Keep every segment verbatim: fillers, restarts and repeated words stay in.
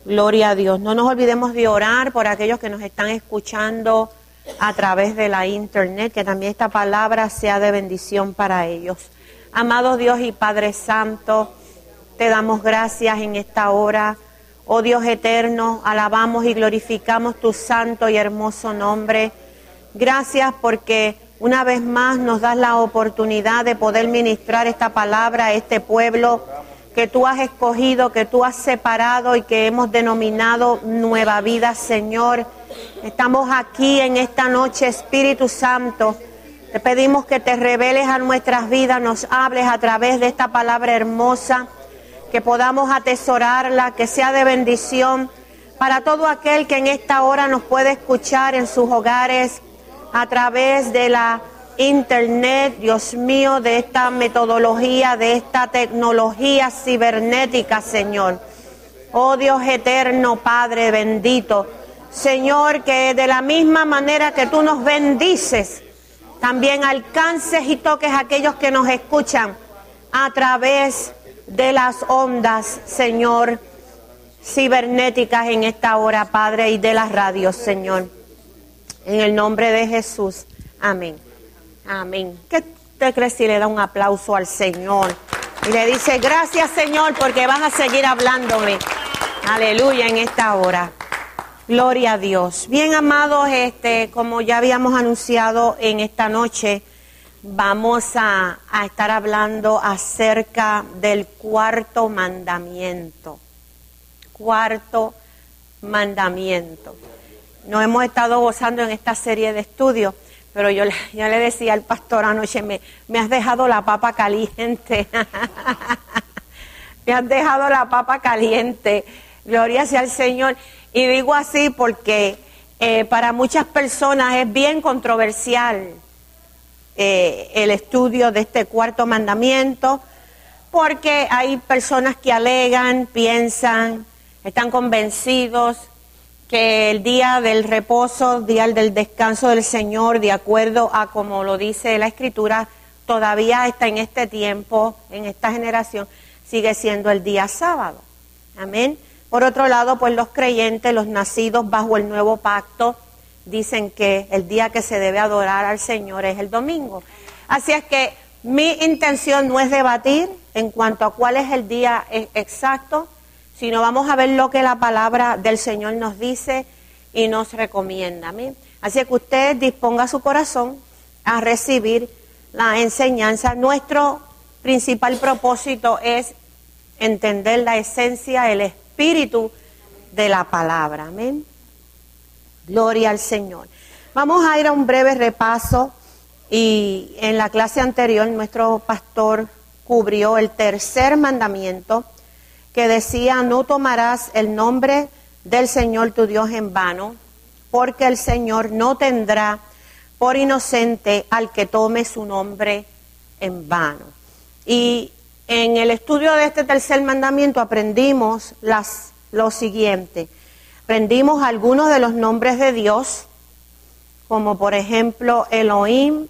Gloria a Dios. No nos olvidemos de orar por aquellos que nos están escuchando a través de la internet, que también esta palabra sea de bendición para ellos. Amado Dios y Padre Santo, te damos gracias en esta hora. Oh Dios eterno, alabamos y glorificamos tu santo y hermoso nombre. Gracias porque una vez más nos das la oportunidad de poder ministrar esta palabra a este pueblo que tú has escogido, que tú has separado y que hemos denominado Nueva Vida, Señor. Estamos aquí en esta noche, Espíritu Santo. Te pedimos que te reveles a nuestras vidas, nos hables a través de esta palabra hermosa, que podamos atesorarla, que sea de bendición para todo aquel que en esta hora nos puede escuchar en sus hogares, a través de la internet, Dios mío, de esta metodología, de esta tecnología cibernética, Señor. Oh Dios eterno, Padre bendito, Señor, que de la misma manera que tú nos bendices, también alcances y toques a aquellos que nos escuchan a través de las ondas, Señor, cibernéticas en esta hora, Padre, y de las radios, Señor. En el nombre de Jesús, amén. Amén. ¿Qué te crees si le da un aplauso al Señor? Y le dice, gracias Señor, porque vas a seguir hablándome. Aleluya en esta hora. Gloria a Dios. Bien, amados, este, como ya habíamos anunciado en esta noche, vamos a, a estar hablando acerca del cuarto mandamiento. Cuarto mandamiento. Nos hemos estado gozando en esta serie de estudios. Pero yo, yo le decía al pastor anoche, me, me has dejado la papa caliente. Me has dejado la papa caliente. Gloria sea al Señor. Y digo así porque eh, para muchas personas es bien controversial eh, el estudio de este cuarto mandamiento, porque hay personas que alegan, piensan, están convencidos que el día del reposo, día del descanso del Señor, de acuerdo a como lo dice la Escritura, todavía está en este tiempo, en esta generación, sigue siendo el día sábado. Amén. Por otro lado, pues los creyentes, los nacidos bajo el nuevo pacto, dicen que el día que se debe adorar al Señor es el domingo. Así es que mi intención no es debatir en cuanto a cuál es el día exacto, sino vamos a ver lo que la palabra del Señor nos dice y nos recomienda. ¿Amén? Así que usted disponga su corazón a recibir la enseñanza. Nuestro principal propósito es entender la esencia, el espíritu de la palabra. Amén. Gloria al Señor. Vamos a ir a un breve repaso y en la clase anterior nuestro pastor cubrió el tercer mandamiento, que decía, no tomarás el nombre del Señor tu Dios en vano, porque el Señor no tendrá por inocente al que tome su nombre en vano. Y en el estudio de este tercer mandamiento aprendimos las, lo siguiente. Aprendimos algunos de los nombres de Dios, como por ejemplo Elohim,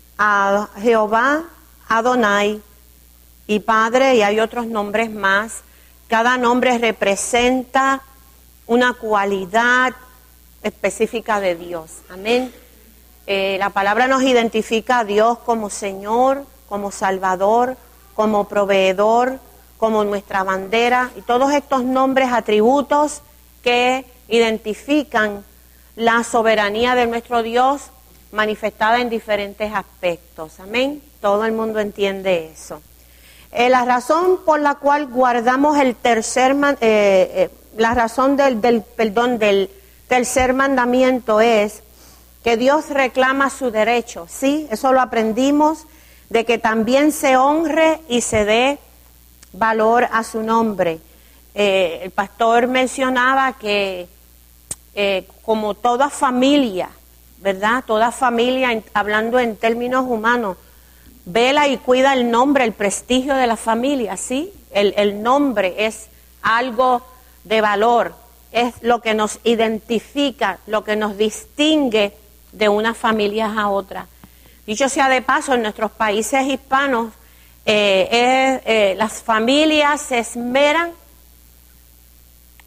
a Jehová, Adonai y Padre, y hay otros nombres más. Cada nombre representa una cualidad específica de Dios. Amén. Eh, la palabra nos identifica a Dios como Señor, como Salvador, como proveedor, como nuestra bandera. Y todos estos nombres, atributos que identifican la soberanía de nuestro Dios manifestada en diferentes aspectos. Amén. Todo el mundo entiende eso. Eh, la razón por la cual guardamos el tercer, man, eh, eh, la razón del, del, perdón, del tercer mandamiento es que Dios reclama su derecho, ¿sí? Eso lo aprendimos, de que también se honre y se dé valor a su nombre. Eh, el pastor mencionaba que eh, como toda familia, ¿verdad? Toda familia, en, hablando en términos humanos, vela y cuida el nombre, el prestigio de la familia, ¿sí? El, el nombre es algo de valor, es lo que nos identifica, lo que nos distingue de unas familias a otras. Dicho sea de paso, en nuestros países hispanos, eh, eh, eh, las familias se esmeran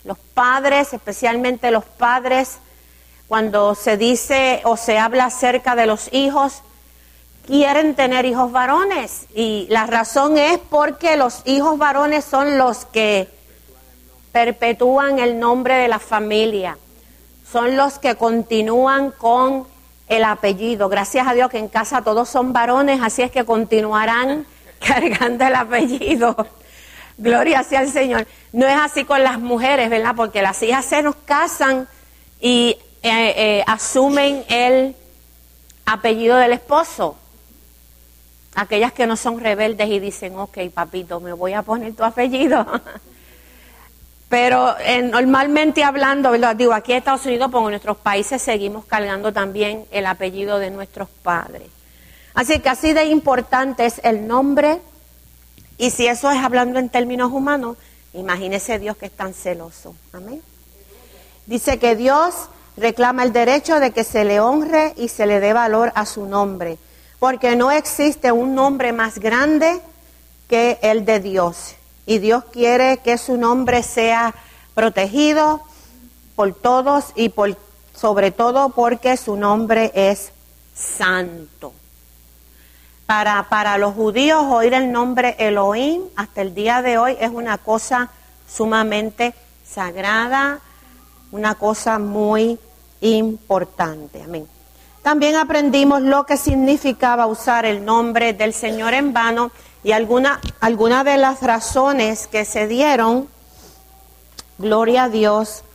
Los padres, especialmente los padres, cuando se dice o se habla acerca de los hijos, quieren tener hijos varones. Y la razón es porque los hijos varones son los que perpetúan el nombre de la familia. Son los que continúan con el apellido. Gracias a Dios que en casa todos son varones, así es que continuarán cargando el apellido. Gloria sea al Señor. No es así con las mujeres, ¿verdad? Porque las hijas se nos casan y eh, eh, asumen el apellido del esposo. Aquellas que no son rebeldes y dicen, ok, papito, me voy a poner tu apellido. Pero eh, normalmente hablando, ¿verdad? Digo, aquí en Estados Unidos, pues en nuestros países seguimos cargando también el apellido de nuestros padres. Así que así de importante es el nombre. Y si eso es hablando en términos humanos, imagínese Dios que es tan celoso. Amén. Dice que Dios reclama el derecho de que se le honre y se le dé valor a su nombre, porque no existe un nombre más grande que el de Dios. Y Dios quiere que su nombre sea protegido por todos y por, sobre todo porque su nombre es santo. Para, para los judíos oír el nombre Elohim hasta el día de hoy es una cosa sumamente sagrada, una cosa muy importante. Amén. También aprendimos lo que significaba usar el nombre del Señor en vano y alguna, alguna de las razones que se dieron, gloria a Dios,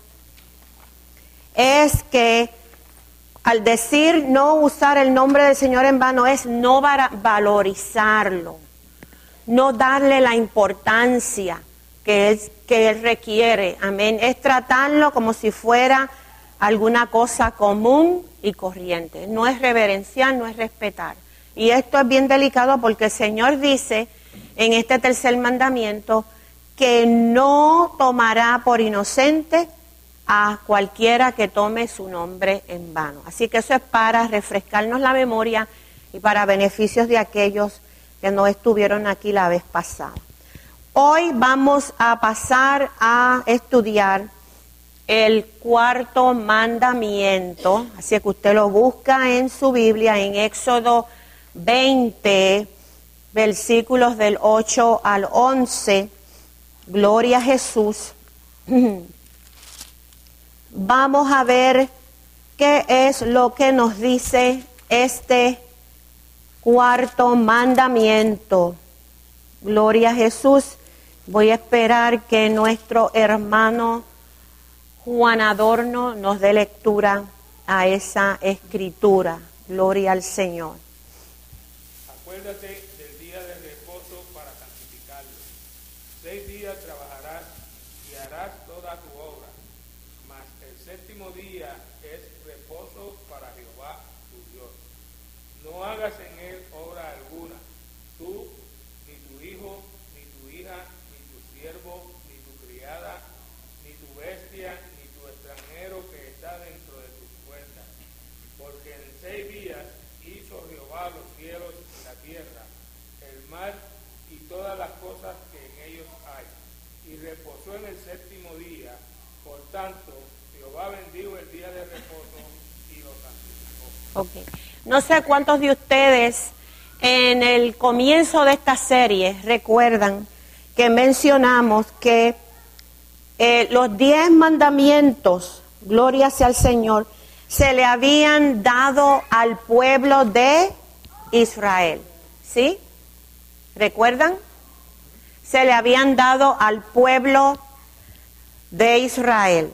es que al decir no usar el nombre del Señor en vano es no valorizarlo, no darle la importancia que él, que él requiere, amén, es tratarlo como si fuera alguna cosa común y corriente, no es reverenciar, no es respetar. Y esto es bien delicado porque el Señor dice en este tercer mandamiento que no tomará por inocente a cualquiera que tome su nombre en vano. Así que eso es para refrescarnos la memoria y para beneficios de aquellos que no estuvieron aquí la vez pasada. Hoy vamos a pasar a estudiar el cuarto mandamiento, así que usted lo busca en su Biblia, en Éxodo veinte, versículos del ocho al once, gloria a Jesús. Vamos a ver qué es lo que nos dice este cuarto mandamiento. Gloria a Jesús. Voy a esperar que nuestro hermano Juan Adorno nos dé lectura a esa escritura. Gloria al Señor. Acuérdate del día de reposo para santificarlo. Seis días trabajarás y harás toda tu obra, mas el séptimo día es reposo para Jehová tu Dios. No hagas en él obra alguna, tú, ni tu hijo, ni tu hija, ni tu siervo, ni tu criada, ni tu bestia, ni tu extranjero que está dentro de tus puertas. Porque en seis días hizo Jehová los cielos y la tierra, el mar y todas las cosas que en ellos hay, y reposó en el séptimo día. Por tanto, Jehová bendijo el día de reposo y lo santificó. Okay. No sé cuántos de ustedes en el comienzo de esta serie recuerdan que mencionamos que eh, los diez mandamientos, gloria sea al Señor, se le habían dado al pueblo de Israel, ¿sí? ¿Recuerdan? Se le habían dado al pueblo de Israel.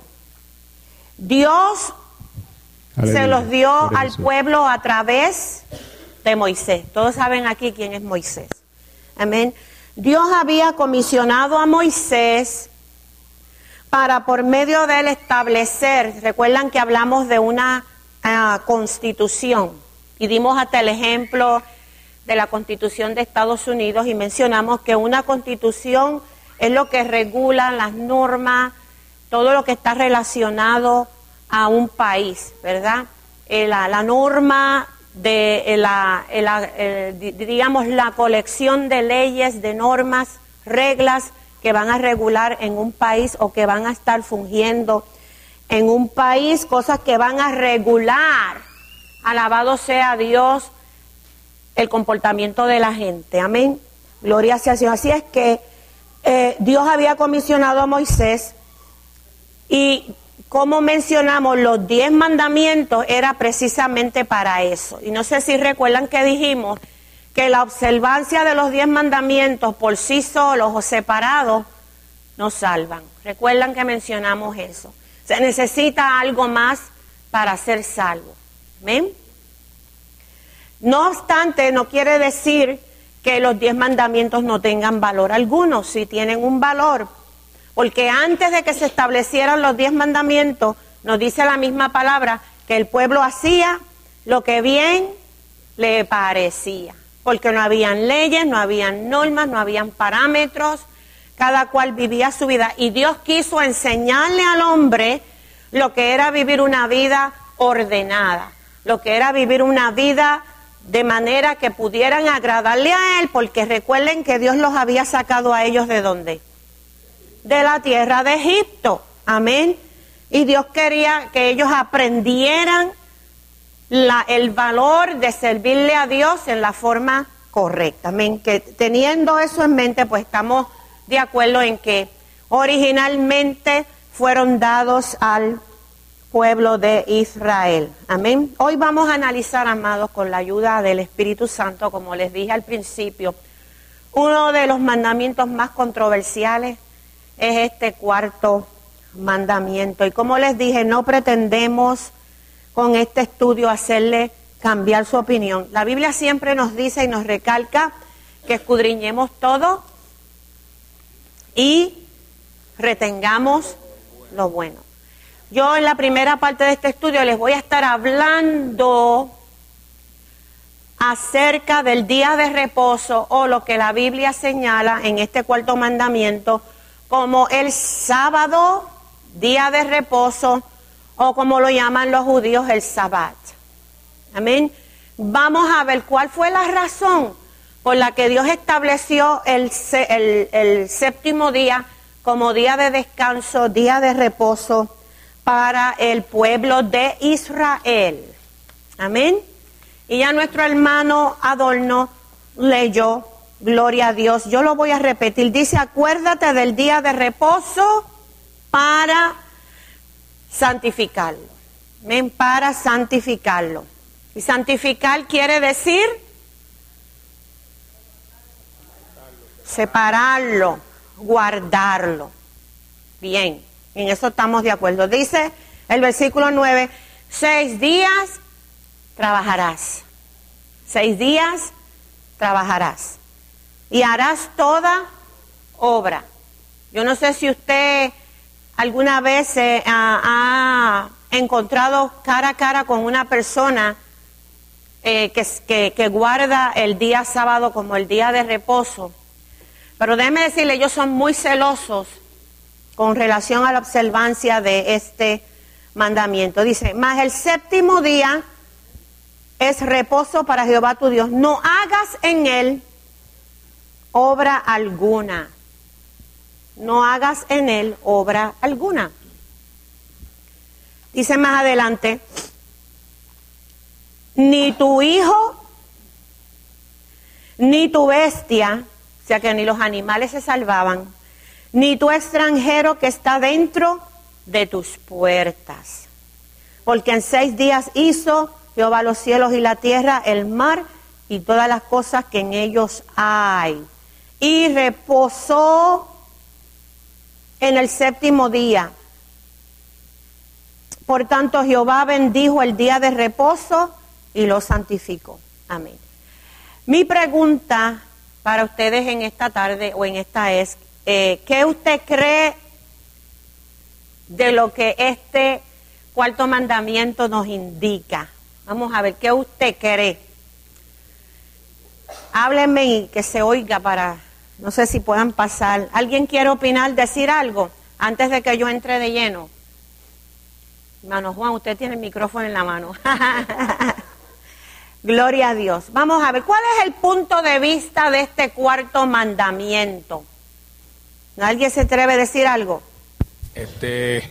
Dios Aleluya. Se los dio al pueblo a través de Moisés. Todos saben aquí quién es Moisés. Amén. Dios había comisionado a Moisés para por medio de él establecer, recuerdan que hablamos de una uh, constitución y dimos hasta el ejemplo de la Constitución de Estados Unidos y mencionamos que una constitución es lo que regula las normas, todo lo que está relacionado a un país, ¿verdad? Eh, la, la norma de eh, la, eh, la eh, digamos la colección de leyes, de normas, reglas que van a regular en un país o que van a estar fungiendo en un país, cosas que van a regular, alabado sea Dios, el comportamiento de la gente. Amén. Gloria sea al Señor. Así es que eh, Dios había comisionado a Moisés y, como mencionamos, los diez mandamientos era precisamente para eso. Y no sé si recuerdan que dijimos que la observancia de los diez mandamientos por sí solos o separados no salvan. Recuerdan que mencionamos eso. Se necesita algo más para ser salvo. ¿Amén? No obstante, no quiere decir que los diez mandamientos no tengan valor alguno. Sí tienen un valor, porque antes de que se establecieran los diez mandamientos, nos dice la misma palabra que el pueblo hacía lo que bien le parecía, porque no habían leyes, no habían normas, no habían parámetros, cada cual vivía su vida, y Dios quiso enseñarle al hombre lo que era vivir una vida ordenada, lo que era vivir una vida de manera que pudieran agradarle a Él, porque recuerden que Dios los había sacado a ellos ¿de dónde? De la tierra de Egipto, amén, y Dios quería que ellos aprendieran la, el valor de servirle a Dios en la forma correcta, amén, que teniendo eso en mente, pues estamos de acuerdo en que originalmente fueron dados al pueblo de Israel. Amén. Hoy vamos a analizar, amados, con la ayuda del Espíritu Santo, como les dije al principio, uno de los mandamientos más controversiales es este cuarto mandamiento. Y como les dije, no pretendemos con este estudio hacerle cambiar su opinión. La Biblia siempre nos dice y nos recalca que escudriñemos todo y retengamos lo bueno. Yo en la primera parte de este estudio les voy a estar hablando acerca del día de reposo, o lo que la Biblia señala en este cuarto mandamiento como el sábado, día de reposo, o como lo llaman los judíos, el Sabbat. Amén. Vamos a ver cuál fue la razón por la que Dios estableció el, el, el séptimo día como día de descanso, día de reposo para el pueblo de Israel. Amén. Y ya nuestro hermano Adorno leyó, gloria a Dios. Yo lo voy a repetir. Dice, acuérdate del día de reposo para santificarlo. Amén, para santificarlo. Y santificar quiere decir separarlo, guardarlo. Bien. En eso estamos de acuerdo. Dice el versículo nueve, seis días trabajarás. Seis días trabajarás. Y harás toda obra. Yo no sé si usted alguna vez eh, ha, ha encontrado cara a cara con una persona eh, que, que, que guarda el día sábado como el día de reposo. Pero déjeme decirle, ellos son muy celosos con relación a la observancia de este mandamiento. Dice, mas el séptimo día es reposo para Jehová tu Dios. No hagas en él obra alguna. No hagas en él obra alguna. Dice más adelante, ni tu hijo, ni tu bestia, o sea que ni los animales se salvaban, ni tu extranjero que está dentro de tus puertas. Porque en seis días hizo Jehová los cielos y la tierra, el mar y todas las cosas que en ellos hay. Y reposó en el séptimo día. Por tanto, Jehová bendijo el día de reposo y lo santificó. Amén. Mi pregunta para ustedes en esta tarde o en esta es, Eh, ¿qué usted cree de lo que este cuarto mandamiento nos indica? Vamos a ver, ¿qué usted cree? Háblenme y que se oiga para, no sé si puedan pasar. ¿Alguien quiere opinar, decir algo antes de que yo entre de lleno? Hermano Juan, usted tiene el micrófono en la mano. Gloria a Dios. Vamos a ver, ¿cuál es el punto de vista de este cuarto mandamiento? ¿Alguien se atreve a decir algo? Este,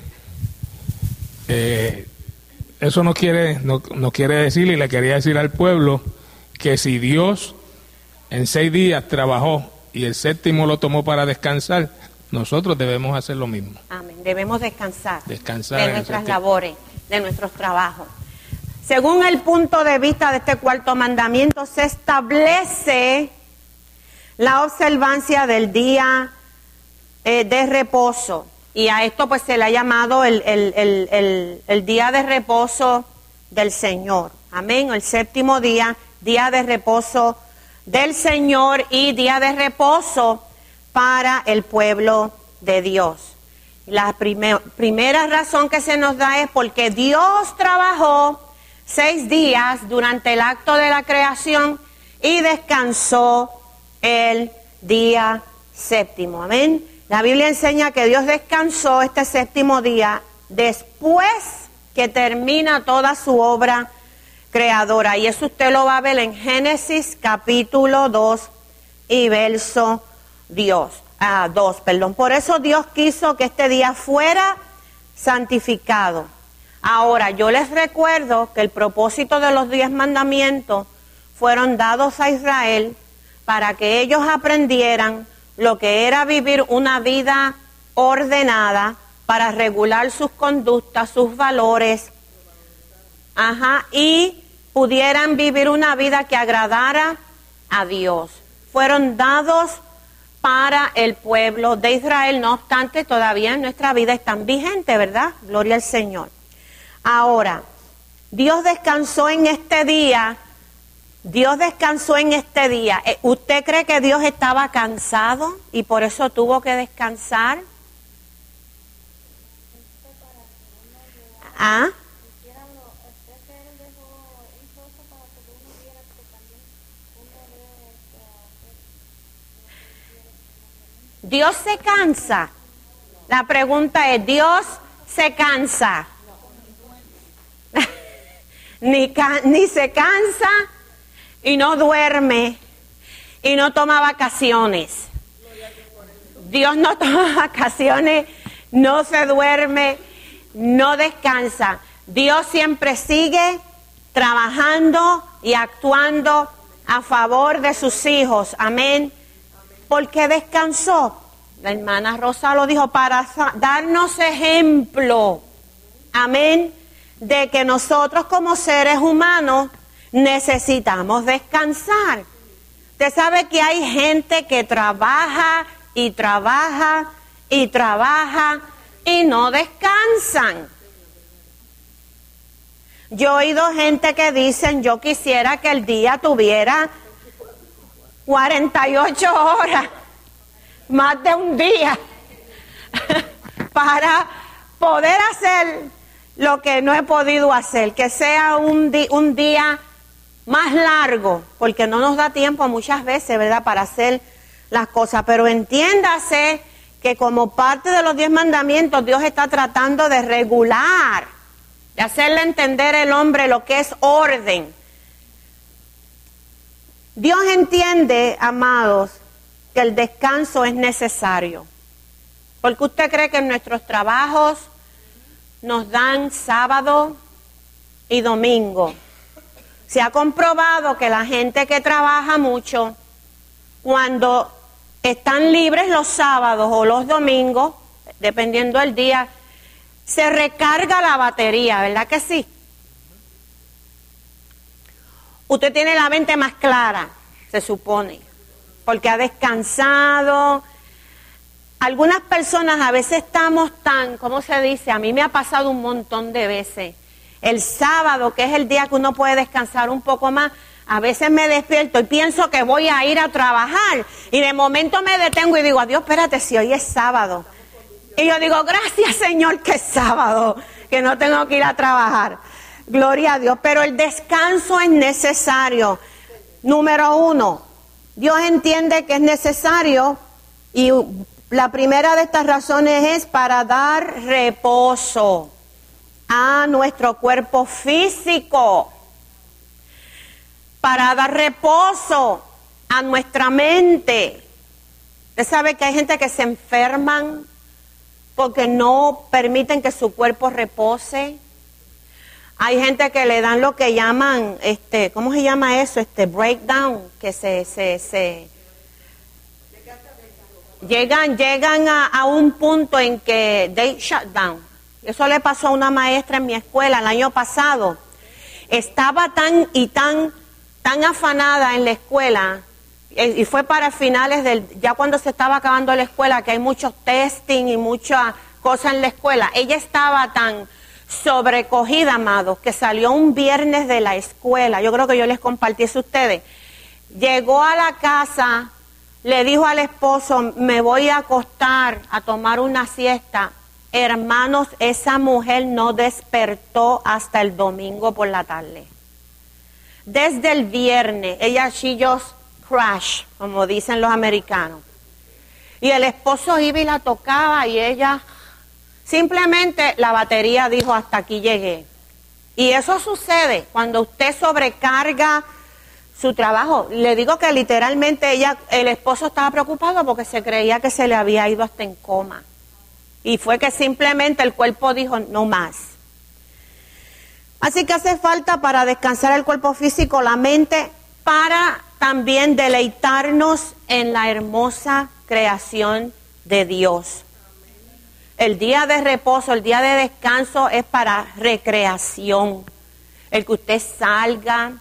eh, eso no quiere, no, no quiere decir, y le quería decir al pueblo, que si Dios en seis días trabajó y el séptimo lo tomó para descansar, nosotros debemos hacer lo mismo. Amén. Debemos descansar, Descansar de en nuestras séptimo. labores, de nuestros trabajos. Según el punto de vista de este cuarto mandamiento, se establece la observancia del día eh, de reposo. Y a esto pues se le ha llamado el, el, el, el, el día de reposo del Señor. Amén. El séptimo día, día de reposo del Señor y día de reposo para el pueblo de Dios. La primer, primera razón que se nos da es porque Dios trabajó seis días durante el acto de la creación y descansó el día séptimo. Amén. La Biblia enseña que Dios descansó este séptimo día después que termina toda su obra creadora. Y eso usted lo va a ver en Génesis capítulo dos y verso Dios, ah, dos, perdón. Por eso Dios quiso que este día fuera santificado. Ahora, yo les recuerdo que el propósito de los diez mandamientos fueron dados a Israel para que ellos aprendieran lo que era vivir una vida ordenada para regular sus conductas, sus valores, ajá, y pudieran vivir una vida que agradara a Dios. Fueron dados para el pueblo de Israel, no obstante, todavía en nuestra vida están vigentes, ¿verdad? Gloria al Señor. Ahora, Dios descansó en este día, Dios descansó en este día. ¿Usted cree que Dios estaba cansado y por eso tuvo que descansar? ¿Ah? Dios se cansa. La pregunta es, ¿Dios se cansa? ni, ca ni se cansa y no duerme y no toma vacaciones. Dios no toma vacaciones, no se duerme, no descansa. Dios siempre sigue trabajando y actuando a favor de sus hijos. Amén. Porque descansó. La hermana Rosa lo dijo, para darnos ejemplo. Amén. De que nosotros como seres humanos necesitamos descansar. Usted sabe que hay gente que trabaja y trabaja y trabaja y no descansan. Yo he oído gente que dicen, yo quisiera que el día tuviera cuarenta y ocho horas, más de un día, para poder hacer lo que no he podido hacer, que sea un, di un día más largo, porque no nos da tiempo muchas veces, ¿verdad?, para hacer las cosas. Pero entiéndase que como parte de los diez mandamientos, Dios está tratando de regular, de hacerle entender al hombre lo que es orden. Dios entiende, amados, que el descanso es necesario. Porque usted cree que en nuestros trabajos nos dan sábado y domingo. Se ha comprobado que la gente que trabaja mucho, cuando están libres los sábados o los domingos, dependiendo del día, se recarga la batería, ¿verdad que sí? Usted tiene la mente más clara, se supone, porque ha descansado. Algunas personas a veces estamos tan, ¿cómo se dice? A mí me ha pasado un montón de veces. El sábado, que es el día que uno puede descansar un poco más, a veces me despierto y pienso que voy a ir a trabajar. Y de momento me detengo y digo, adiós, espérate, si hoy es sábado. Y yo digo, gracias Señor que es sábado, que no tengo que ir a trabajar. Gloria a Dios. Pero el descanso es necesario. Número uno, Dios entiende que es necesario y la primera de estas razones es para dar reposo a nuestro cuerpo físico, para dar reposo a nuestra mente, Usted sabe que hay gente que se enferman porque no permiten que su cuerpo repose. Hay gente que le dan lo que llaman, este, ¿cómo se llama eso? Este breakdown, que se, se, se llegan, llegan a, a un punto en que they shut down. Eso le pasó a una maestra en mi escuela el año pasado. Estaba tan y tan, tan afanada en la escuela, y fue para finales del, ya cuando se estaba acabando la escuela, que hay muchos testing y muchas cosas en la escuela. Ella estaba tan sobrecogida, amados, que salió un viernes de la escuela. Yo creo que yo les compartí eso a ustedes. Llegó a la casa, le dijo al esposo, me voy a acostar a tomar una siesta. Hermanos, esa mujer no despertó hasta el domingo por la tarde. Desde el viernes, ella, she just crash, como dicen los americanos. Y el esposo iba y la tocaba y ella, simplemente la batería dijo, hasta aquí llegué. Y eso sucede cuando usted sobrecarga su trabajo. Le digo que literalmente ella, el esposo estaba preocupado porque se creía que se le había ido hasta en coma. Y fue que simplemente el cuerpo dijo, no más. Así que hace falta para descansar el cuerpo físico, la mente, para también deleitarnos en la hermosa creación de Dios. El día de reposo, el día de descanso es para recreación. El que usted salga,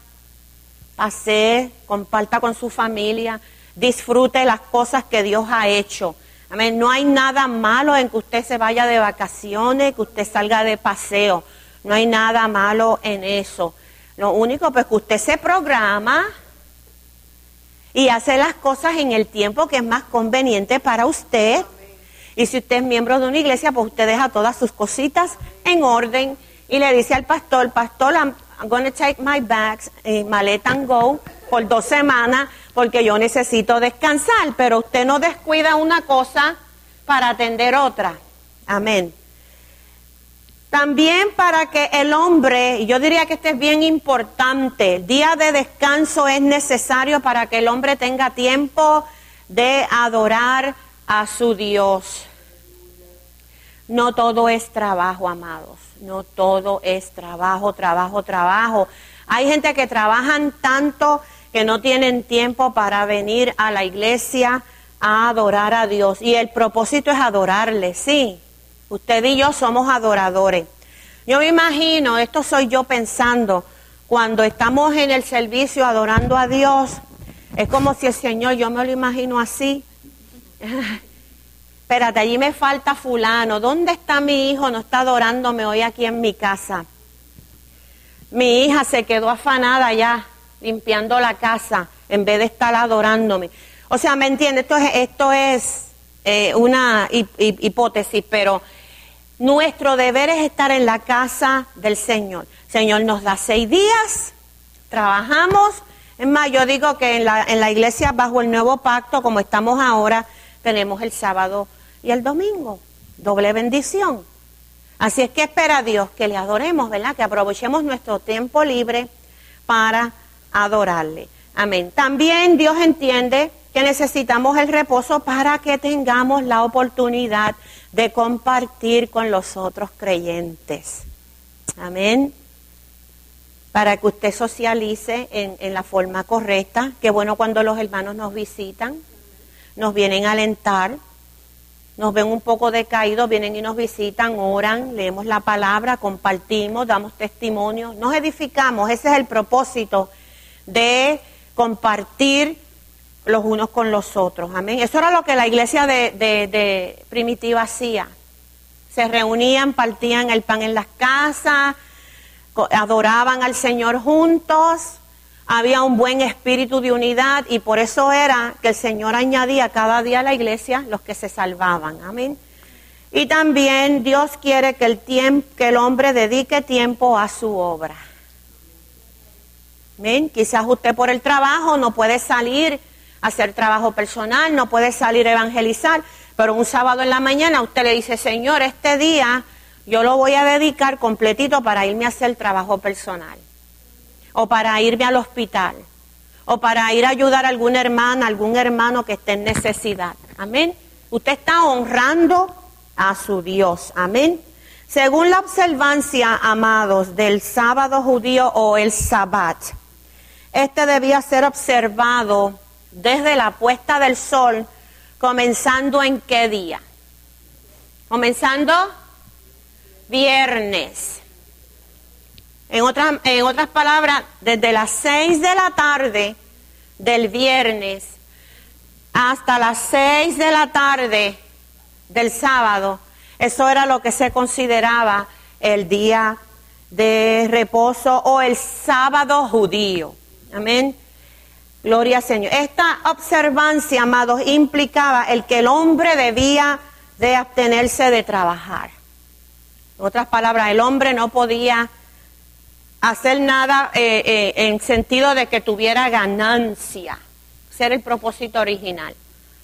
pase, comparta con su familia, disfrute las cosas que Dios ha hecho. Amén. No hay nada malo en que usted se vaya de vacaciones, que usted salga de paseo. No hay nada malo en eso. Lo único pues que usted se programa y hace las cosas en el tiempo que es más conveniente para usted. Y si usted es miembro de una iglesia, pues usted deja todas sus cositas en orden y le dice al pastor, pastor, I'm, I'm going to take my bags, eh, maleta and go por dos semanas porque yo necesito descansar, pero usted no descuida una cosa para atender otra. Amén. También para que el hombre, y yo diría que este es bien importante, el día de descanso es necesario para que el hombre tenga tiempo de adorar a su Dios. No todo es trabajo, amados. No todo es trabajo, trabajo, trabajo. Hay gente que trabajan tanto que no tienen tiempo para venir a la iglesia a adorar a Dios. Y el propósito es adorarle, sí. Usted y yo somos adoradores. Yo me imagino, esto soy yo pensando, cuando estamos en el servicio adorando a Dios, es como si el Señor, yo me lo imagino así. Espérate, allí me falta fulano. ¿Dónde está mi hijo? No está adorándome hoy aquí en mi casa. Mi hija se quedó afanada allá, limpiando la casa, en vez de estar adorándome. O sea, ¿me entiendes? Esto es, esto es eh, una hipótesis, pero nuestro deber es estar en la casa del Señor. El Señor nos da seis días, trabajamos. Es más, yo digo que en la, en la iglesia bajo el nuevo pacto, como estamos ahora, tenemos el sábado y el domingo. Doble bendición. Así es que espera a Dios que le adoremos, ¿verdad? Que aprovechemos nuestro tiempo libre para adorarle. Amén. También Dios entiende que necesitamos el reposo para que tengamos la oportunidad de compartir con los otros creyentes. Amén. Para que usted socialice en, en la forma correcta. Qué bueno cuando los hermanos nos visitan, nos vienen a alentar, nos ven un poco decaídos, vienen y nos visitan, oran, leemos la palabra, compartimos, damos testimonio, nos edificamos. Ese es el propósito de compartir los unos con los otros. Amén. Eso era lo que la iglesia de, de, de primitiva hacía. Se reunían, partían el pan en las casas, adoraban al Señor juntos, había un buen espíritu de unidad y por eso era que el Señor añadía cada día a la iglesia los que se salvaban. Amén. Y también Dios quiere que el, tiempo, que el hombre dedique tiempo a su obra. Amén. Quizás usted por el trabajo no puede salir a hacer trabajo personal, no puede salir a evangelizar, pero un sábado en la mañana usted le dice, Señor, este día yo lo voy a dedicar completito para irme a hacer trabajo personal, o para irme al hospital, o para ir a ayudar a alguna hermana, algún hermano que esté en necesidad. Amén. Usted está honrando a su Dios. Amén. Según la observancia, amados, del sábado judío o el Sabbat, este debía ser observado desde la puesta del sol, comenzando en qué día. Comenzando viernes. En otras, en otras palabras, desde las seis de la tarde del viernes hasta las seis de la tarde del sábado, eso era lo que se consideraba el día de reposo o el sábado judío. Amén. Gloria al Señor. Esta observancia, amados, implicaba el que el hombre debía de abstenerse de trabajar. En otras palabras, el hombre no podía hacer nada eh, eh, en sentido de que tuviera ganancia. Ese era el propósito original.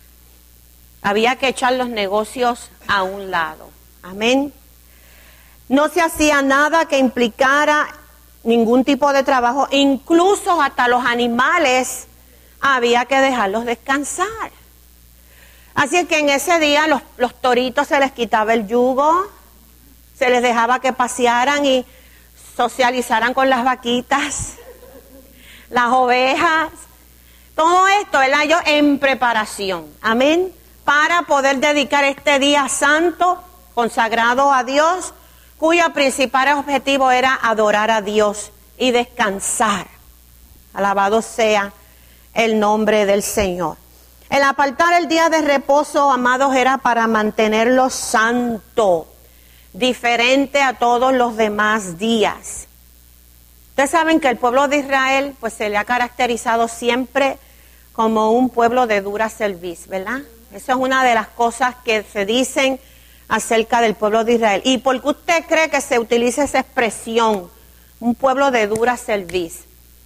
Había que echar los negocios a un lado. Amén. No se hacía nada que implicara ningún tipo de trabajo. Incluso hasta los animales había que dejarlos descansar. Así es que en ese día los, los toritos se les quitaba el yugo, se les dejaba que pasearan y socializaran con las vaquitas, las ovejas. Todo esto, ¿verdad? Yo en preparación. Amén. Para poder dedicar este día santo, consagrado a Dios, cuyo principal objetivo era adorar a Dios y descansar. Alabado sea el nombre del Señor. El apartar el día de reposo, amados, era para mantenerlo santo, diferente a todos los demás días. Ustedes saben que el pueblo de Israel, pues se le ha caracterizado siempre como un pueblo de dura cerviz, ¿verdad? Eso es una de las cosas que se dicen acerca del pueblo de Israel. ¿Y por qué usted cree que se utiliza esa expresión, un pueblo de dura cerviz?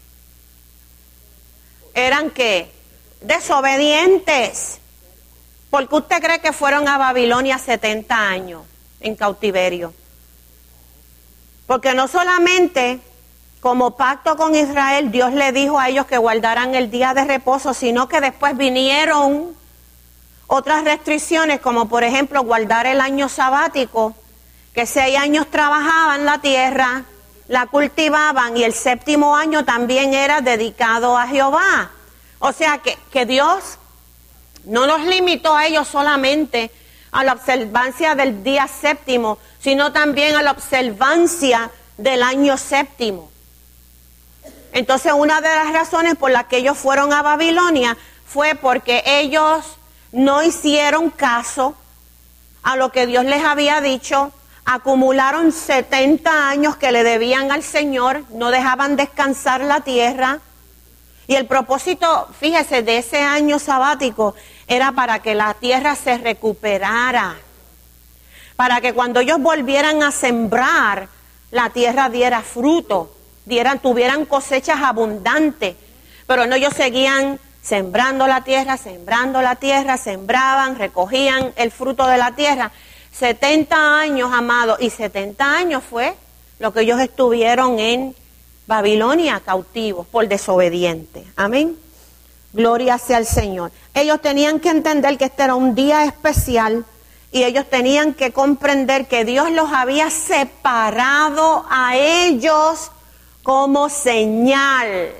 ¿Eran qué? Desobedientes. ¿Por qué usted cree que fueron a Babilonia setenta años en cautiverio? Porque no solamente como pacto con Israel, Dios le dijo a ellos que guardaran el día de reposo, sino que después vinieron otras restricciones, como por ejemplo guardar el año sabático, que seis años trabajaban la tierra, la cultivaban, y el séptimo año también era dedicado a Jehová. O sea que, que Dios no los limitó a ellos solamente a la observancia del día séptimo, sino también a la observancia del año séptimo. Entonces, una de las razones por las que ellos fueron a Babilonia fue porque ellos no hicieron caso a lo que Dios les había dicho, acumularon setenta años que le debían al Señor, no dejaban descansar la tierra, y el propósito, fíjese, de ese año sabático era para que la tierra se recuperara, para que cuando ellos volvieran a sembrar, la tierra diera fruto, dieran, tuvieran cosechas abundantes, pero no, ellos seguían sembrando la tierra, sembrando la tierra, sembraban, recogían el fruto de la tierra. setenta años, amados, y setenta años fue lo que ellos estuvieron en Babilonia cautivos por desobedientes. Amén. Gloria sea al Señor. Ellos tenían que entender que este era un día especial y ellos tenían que comprender que Dios los había separado a ellos como señal.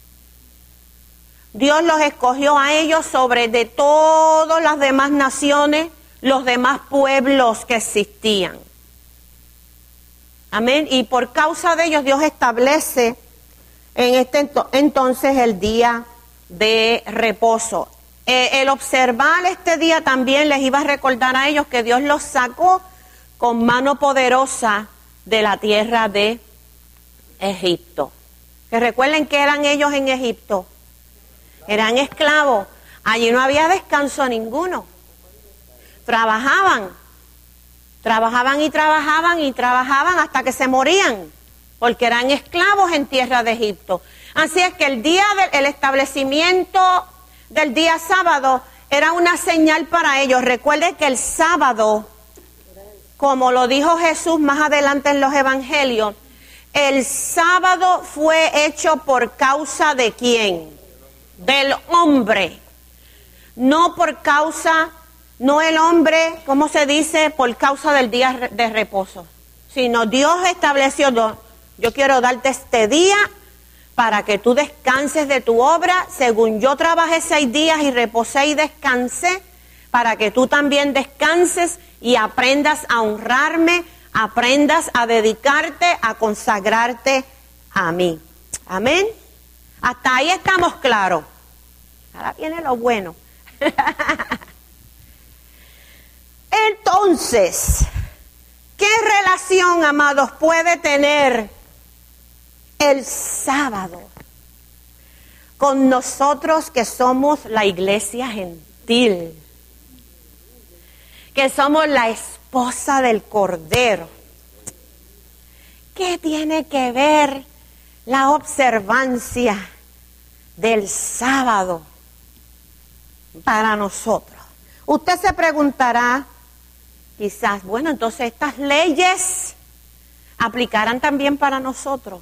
Dios los escogió a ellos sobre de todas las demás naciones, los demás pueblos que existían. Amén. Y por causa de ellos Dios establece en este ento- entonces el día de reposo. Eh, el observar este día también les iba a recordar a ellos que Dios los sacó con mano poderosa de la tierra de Egipto. Que recuerden que eran ellos en Egipto. Eran esclavos. Allí no había descanso ninguno. Trabajaban. Trabajaban y trabajaban y trabajaban hasta que se morían. Porque eran esclavos en tierra de Egipto. Así es que el día del establecimiento del día sábado era una señal para ellos. Recuerden que el sábado, como lo dijo Jesús más adelante en los evangelios, el sábado fue hecho por causa de ¿quién? Del hombre, no por causa no el hombre, ¿cómo se dice? Por causa del día de reposo, sino Dios estableció, yo quiero darte este día para que tú descanses de tu obra, según yo trabajé seis días y reposé y descansé, para que tú también descanses y aprendas a honrarme, aprendas a dedicarte, a consagrarte a mí. Amén. Hasta ahí estamos claros. Ahora viene lo bueno. Entonces, ¿qué relación, amados, puede tener el sábado con nosotros que somos la iglesia gentil? Que somos la esposa del Cordero. ¿Qué tiene que ver la observancia del sábado para nosotros? Usted se preguntará, quizás, bueno, entonces estas leyes aplicarán también para nosotros.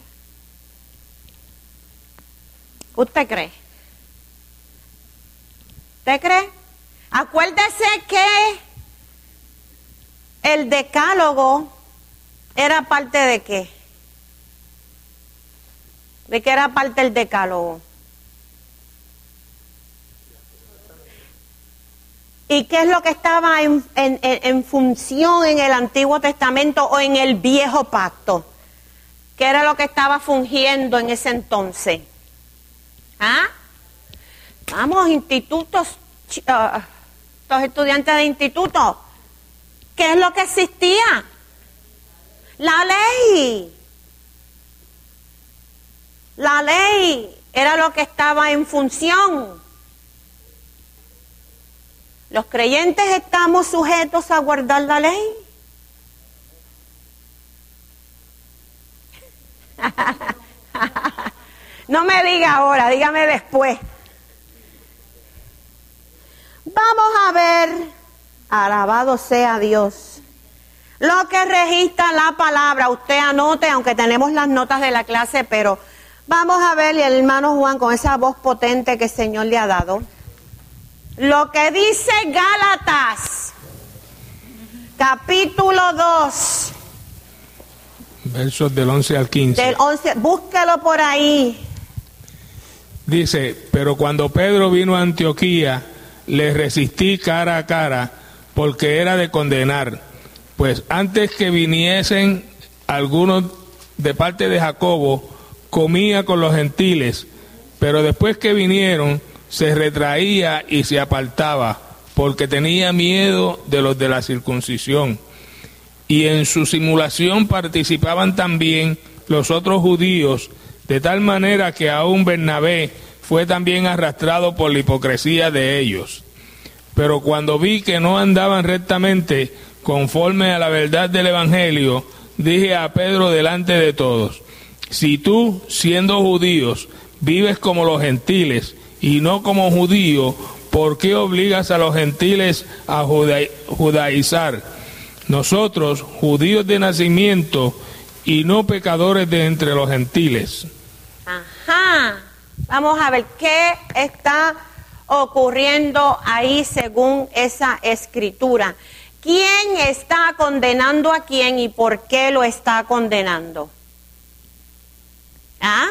¿Usted cree? ¿Usted cree? Acuérdese que el decálogo era parte de qué. ¿De qué era parte el decálogo? ¿Y qué es lo que estaba en, en, en función en el Antiguo Testamento o en el Viejo Pacto? ¿Qué era lo que estaba fungiendo en ese entonces? ¿Ah? Vamos, institutos, uh, los estudiantes de instituto, ¿qué es lo que existía? La ley. La ley era lo que estaba en función. ¿Los creyentes estamos sujetos a guardar la ley? No me diga ahora, dígame después. Vamos a ver, alabado sea Dios, lo que registra la palabra. Usted anote, aunque tenemos las notas de la clase, pero vamos a ver, y el hermano Juan, con esa voz potente que el Señor le ha dado, lo que dice Gálatas, capítulo dos. Versos del once al quince. Del once, búsquelo por ahí. Dice, pero cuando Pedro vino a Antioquía, le resistí cara a cara, porque era de condenar. Pues antes que viniesen algunos de parte de Jacobo, comía con los gentiles, pero después que vinieron, se retraía y se apartaba, porque tenía miedo de los de la circuncisión. Y en su simulación participaban también los otros judíos, de tal manera que aún Bernabé fue también arrastrado por la hipocresía de ellos. Pero cuando vi que no andaban rectamente conforme a la verdad del Evangelio, dije a Pedro delante de todos: si tú, siendo judíos, vives como los gentiles y no como judío, ¿por qué obligas a los gentiles a juda- judaizar? Nosotros, judíos de nacimiento y no pecadores de entre los gentiles. Ajá. Vamos a ver qué está ocurriendo ahí según esa escritura. ¿Quién está condenando a quién y por qué lo está condenando? ¿Ah?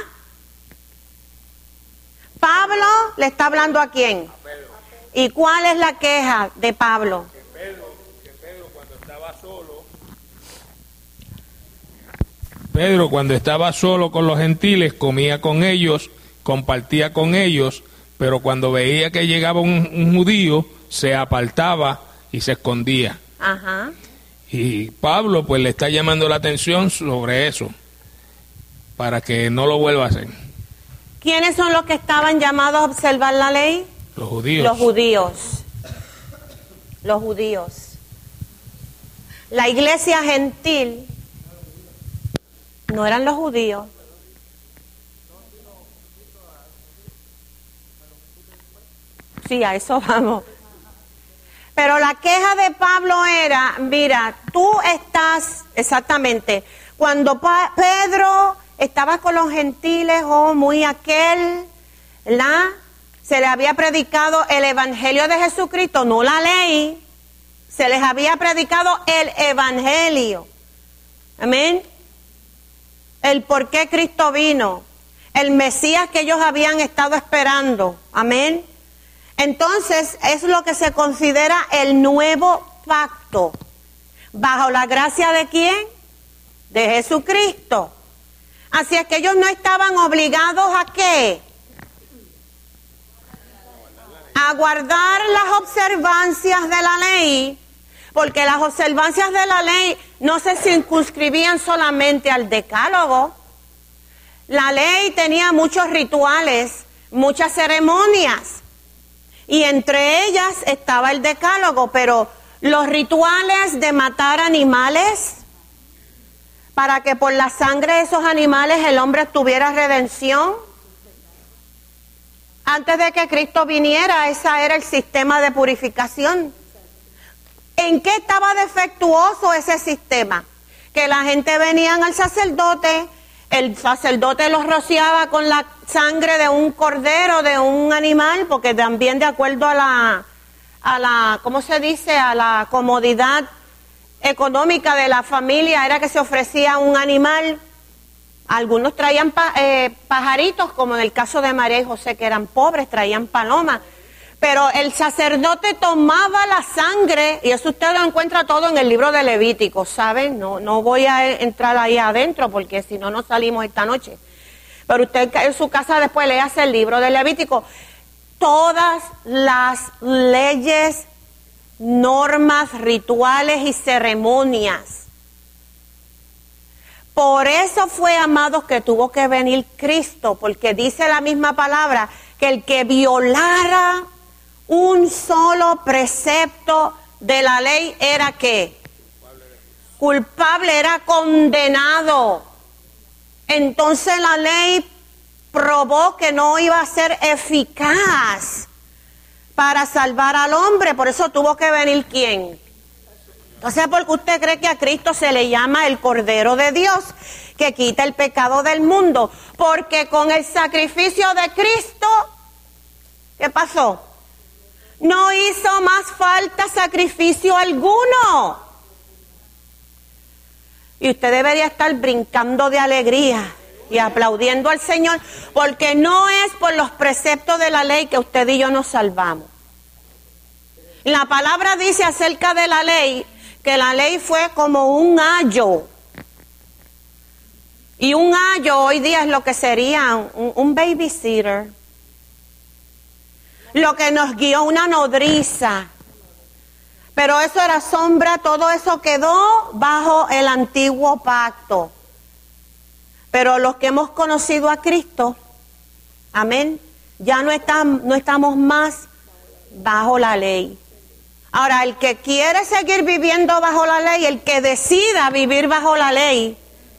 Pablo le está hablando a quién. A Pedro. ¿Y cuál es la queja de Pablo? Que Pedro, que Pedro cuando estaba solo, Pedro cuando estaba solo con los gentiles comía con ellos, compartía con ellos, pero cuando veía que llegaba un, un judío, se apartaba y se escondía. Ajá. Y Pablo pues le está llamando la atención sobre eso, para que no lo vuelva a hacer. ¿Quiénes son los que estaban llamados a observar la ley? Los judíos. Los judíos. Los judíos. La iglesia gentil no eran los judíos. Sí, a eso vamos. Pero la queja de Pablo era, mira, tú estás, exactamente, cuando pa- Pedro estaba con los gentiles, oh, muy aquel, la, Se les había predicado el evangelio de Jesucristo, no la ley. Se les había predicado el evangelio. Amén. El por qué Cristo vino. El Mesías que ellos habían estado esperando. Amén. Entonces es lo que se considera el nuevo pacto. ¿Bajo la gracia de quién? De Jesucristo. Así es que ellos no estaban obligados a ¿qué? A guardar las observancias de la ley, porque las observancias de la ley no se circunscribían solamente al decálogo. La ley tenía muchos rituales, muchas ceremonias, y entre ellas estaba el decálogo, pero los rituales de matar animales, para que por la sangre de esos animales el hombre tuviera redención. Antes de que Cristo viniera, ese era el sistema de purificación. ¿En qué estaba defectuoso ese sistema? Que la gente venía al sacerdote, el sacerdote los rociaba con la sangre de un cordero, de un animal, porque también de acuerdo a la, a la, ¿cómo se dice? A la comodidad económica de la familia era que se ofrecía un animal. Algunos traían pa, eh, pajaritos, como en el caso de María y José, que eran pobres, traían palomas. Pero el sacerdote tomaba la sangre, y eso usted lo encuentra todo en el libro de Levítico, ¿saben? No, no voy a entrar ahí adentro, porque si no, no salimos esta noche. Pero usted en su casa después léase el libro de Levítico. Todas las leyes, normas, rituales y ceremonias. Por eso fue, amados, que tuvo que venir Cristo, porque dice la misma palabra, que el que violara un solo precepto de la ley era ¿qué? Culpable, era condenado. Entonces la ley probó que no iba a ser eficaz para salvar al hombre, por eso tuvo que venir ¿quién? Entonces, ¿por qué usted cree que a Cristo se le llama el Cordero de Dios, que quita el pecado del mundo? Porque con el sacrificio de Cristo, ¿qué pasó? No hizo más falta sacrificio alguno. Y usted debería estar brincando de alegría y aplaudiendo al Señor, porque no es por los preceptos de la ley que usted y yo nos salvamos. La palabra dice acerca de la ley, que la ley fue como un ayo. Y un ayo hoy día es lo que sería un, un babysitter. Lo que nos guió una nodriza. Pero eso era sombra, todo eso quedó bajo el antiguo pacto. Pero los que hemos conocido a Cristo, amén, ya no, están, no estamos más bajo la ley. Ahora, el que quiere seguir viviendo bajo la ley, el que decida vivir bajo la ley,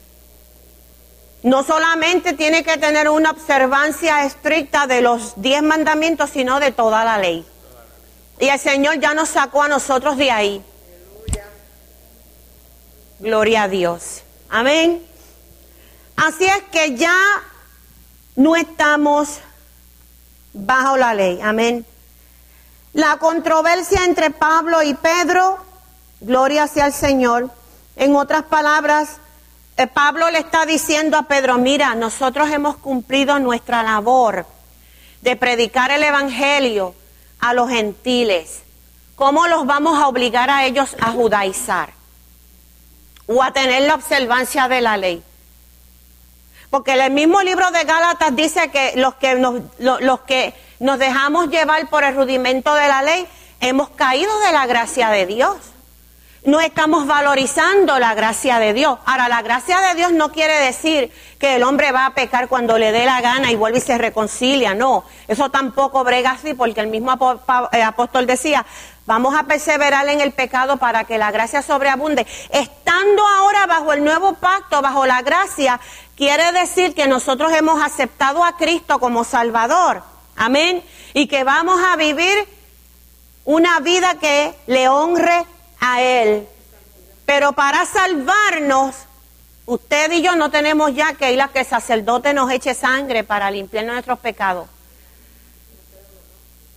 no solamente tiene que tener una observancia estricta de los diez mandamientos, sino de toda la ley. Y el Señor ya nos sacó a nosotros de ahí. Aleluya. Gloria a Dios. Amén. Así es que ya no estamos bajo la ley. Amén. La controversia entre Pablo y Pedro, gloria sea al Señor. En otras palabras, eh, Pablo le está diciendo a Pedro, mira, nosotros hemos cumplido nuestra labor de predicar el evangelio a los gentiles. ¿Cómo los vamos a obligar a ellos a judaizar o a tener la observancia de la ley? Porque el mismo libro de Gálatas dice que los que nos, los, los que nos dejamos llevar por el rudimento de la ley, hemos caído de la gracia de Dios. No estamos valorizando la gracia de Dios. Ahora, la gracia de Dios no quiere decir que el hombre va a pecar cuando le dé la gana y vuelve y se reconcilia. No, eso tampoco brega así, porque el mismo apóstol decía, vamos a perseverar en el pecado para que la gracia sobreabunde. Estando ahora bajo el nuevo pacto, bajo la gracia, quiere decir que nosotros hemos aceptado a Cristo como Salvador. Amén. Y que vamos a vivir una vida que le honre a Él. Pero para salvarnos, usted y yo no tenemos ya que ir a que el sacerdote nos eche sangre para limpiar nuestros pecados.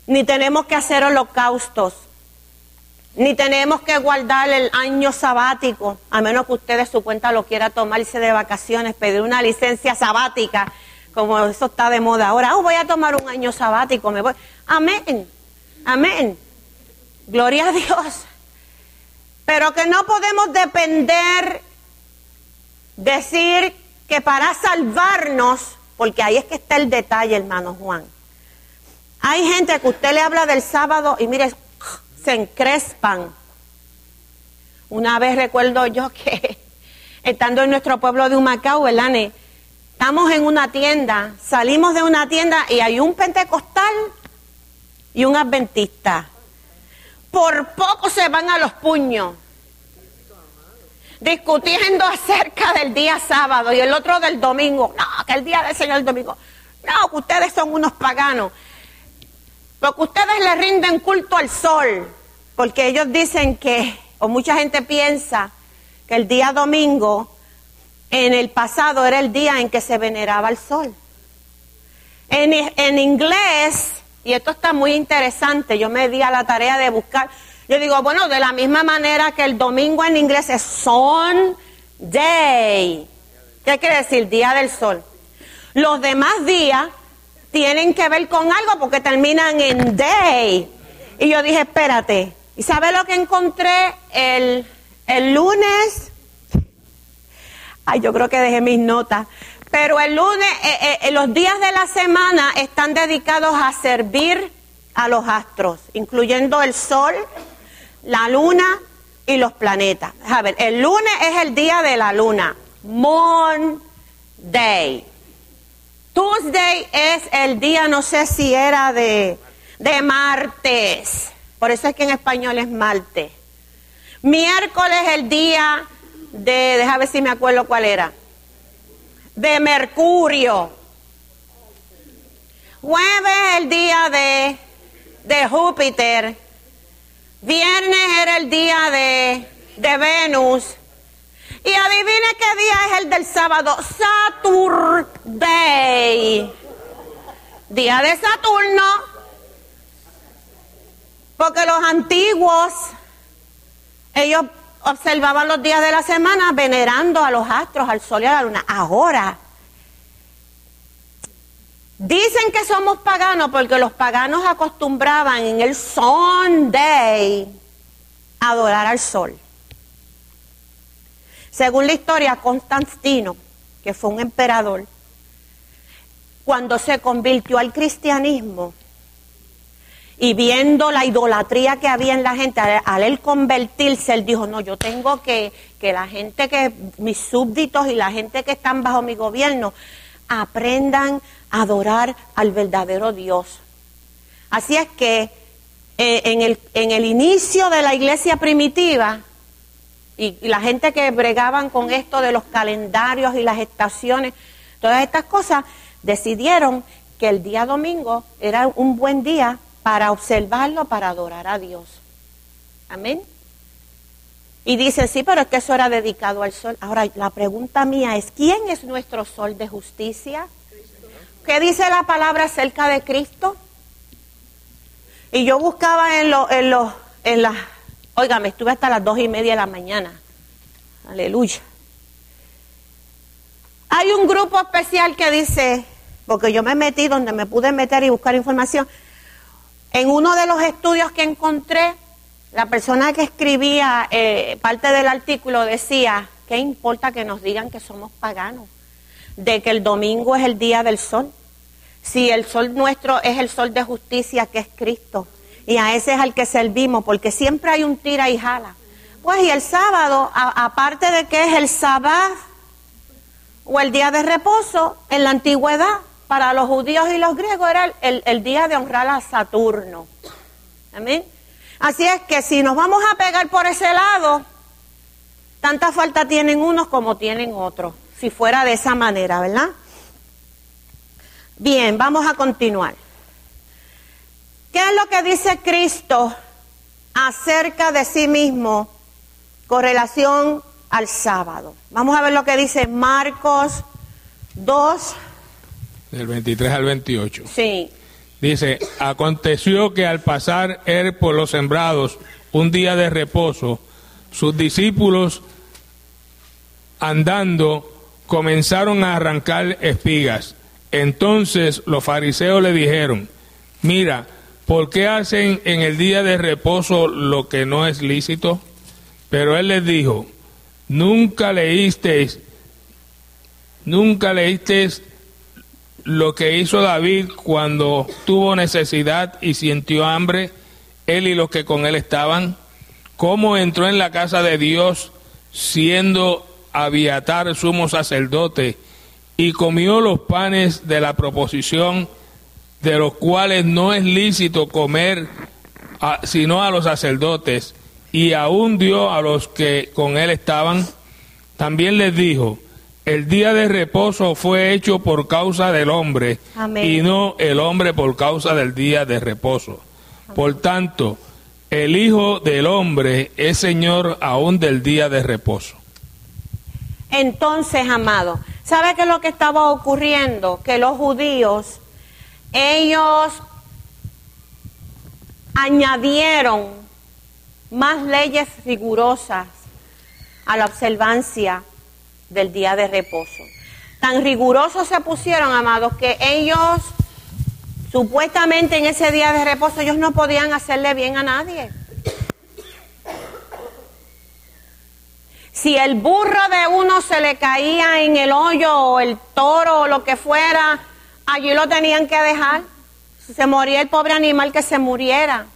ni tenemos que hacer holocaustos, ni tenemos que guardar el año sabático, a menos que usted de su cuenta lo quiera tomarse de vacaciones, pedir una licencia sabática, como eso está de moda ahora. Oh, voy a tomar un año sabático, me voy. Amén, amén. Gloria a Dios. Pero que no podemos depender, decir que para salvarnos, porque ahí es que está el detalle, hermano Juan. Hay gente que usted le habla del sábado y mire, se encrespan. Una vez recuerdo yo que estando en nuestro pueblo de Humacao, ¿verdad? Estamos en una tienda, salimos de una tienda y hay un pentecostal y un adventista. Por poco se van a los puños, discutiendo acerca del día sábado y el otro del domingo. No, que el día del Señor el domingo. No, que ustedes son unos paganos. Porque ustedes le rinden culto al sol, porque ellos dicen que, o mucha gente piensa, que el día domingo, en el pasado, era el día en que se veneraba al sol. En, en inglés, y esto está muy interesante, yo me di a la tarea de buscar, yo digo, bueno, de la misma manera que el domingo en inglés es Sunday. ¿Qué quiere decir? Día del sol. Los demás días tienen que ver con algo porque terminan en day. Y yo dije, espérate, ¿y sabe lo que encontré el, el lunes? Ay, yo creo que dejé mis notas. Pero el lunes, eh, eh, los días de la semana están dedicados a servir a los astros, incluyendo el sol, la luna y los planetas. A ver, el lunes es el día de la luna, Monday. Tuesday es el día, no sé si era de, de martes, por eso es que en español es martes. Miércoles es el día de, déjame ver si me acuerdo cuál era, de Mercurio. Jueves es el día de, de Júpiter. Viernes era el día de, de Venus. Y adivine qué día es el del sábado, Saturday, día de Saturno, porque los antiguos, ellos observaban los días de la semana venerando a los astros, al sol y a la luna. Ahora, dicen que somos paganos porque los paganos acostumbraban en el Sunday a adorar al sol. Según la historia, Constantino, que fue un emperador, cuando se convirtió al cristianismo y viendo la idolatría que había en la gente, al, al él convertirse, él dijo, no, yo tengo que, que la gente que, mis súbditos y la gente que están bajo mi gobierno, aprendan a adorar al verdadero Dios. Así es que eh, en, el, en el inicio de la iglesia primitiva, y, y la gente que bregaban con esto de los calendarios y las estaciones, todas estas cosas, decidieron que el día domingo era un buen día para observarlo, para adorar a Dios. Amén. Y dicen, sí, pero es que eso era dedicado al sol. Ahora, la pregunta mía es, ¿quién es nuestro sol de justicia? ¿Qué dice la palabra acerca de Cristo? Y yo buscaba en los, en los, en las, óigame, estuve hasta las dos y media de la mañana. Aleluya. Hay un grupo especial que dice, porque yo me metí donde me pude meter y buscar información. En uno de los estudios que encontré, la persona que escribía eh, parte del artículo decía, ¿qué importa que nos digan que somos paganos? De que el domingo es el día del sol. Si el sol nuestro es el sol de justicia que es Cristo. Y a ese es al que servimos, porque siempre hay un tira y jala. Pues y el sábado, a, aparte de que es el sabbat o el día de reposo, en la antigüedad, para los judíos y los griegos era el, el, el día de honrar a Saturno. Amén. Así es que si nos vamos a pegar por ese lado, tanta falta tienen unos como tienen otros, si fuera de esa manera, ¿verdad? Bien, vamos a continuar. ¿Qué es lo que dice Cristo acerca de sí mismo con relación al sábado? Vamos a ver lo que dice Marcos dos. Del veintitrés al veintiocho. Sí. Dice, aconteció que al pasar él por los sembrados un día de reposo, sus discípulos andando comenzaron a arrancar espigas. Entonces los fariseos le dijeron, mira, ¿por qué hacen en el día de reposo lo que no es lícito? Pero él les dijo, nunca leísteis, nunca leísteis lo que hizo David cuando tuvo necesidad y sintió hambre, él y los que con él estaban, cómo entró en la casa de Dios siendo Abiatar sumo sacerdote y comió los panes de la proposición, de los cuales no es lícito comer a, sino a los sacerdotes, y aún dio a los que con él estaban. También les dijo, el día de reposo fue hecho por causa del hombre, amén, y no el hombre por causa del día de reposo. Amén. Por tanto, el Hijo del Hombre es Señor aún del día de reposo. Entonces, amado, ¿sabe qué es lo que estaba ocurriendo? Que los judíos, ellos añadieron más leyes rigurosas a la observancia del día de reposo. Tan rigurosos se pusieron, amados, que ellos, supuestamente en ese día de reposo, ellos no podían hacerle bien a nadie. Si el burro de uno se le caía en el hoyo, o el toro, o lo que fuera, allí lo tenían que dejar. Se moría el pobre animal, que se muriera.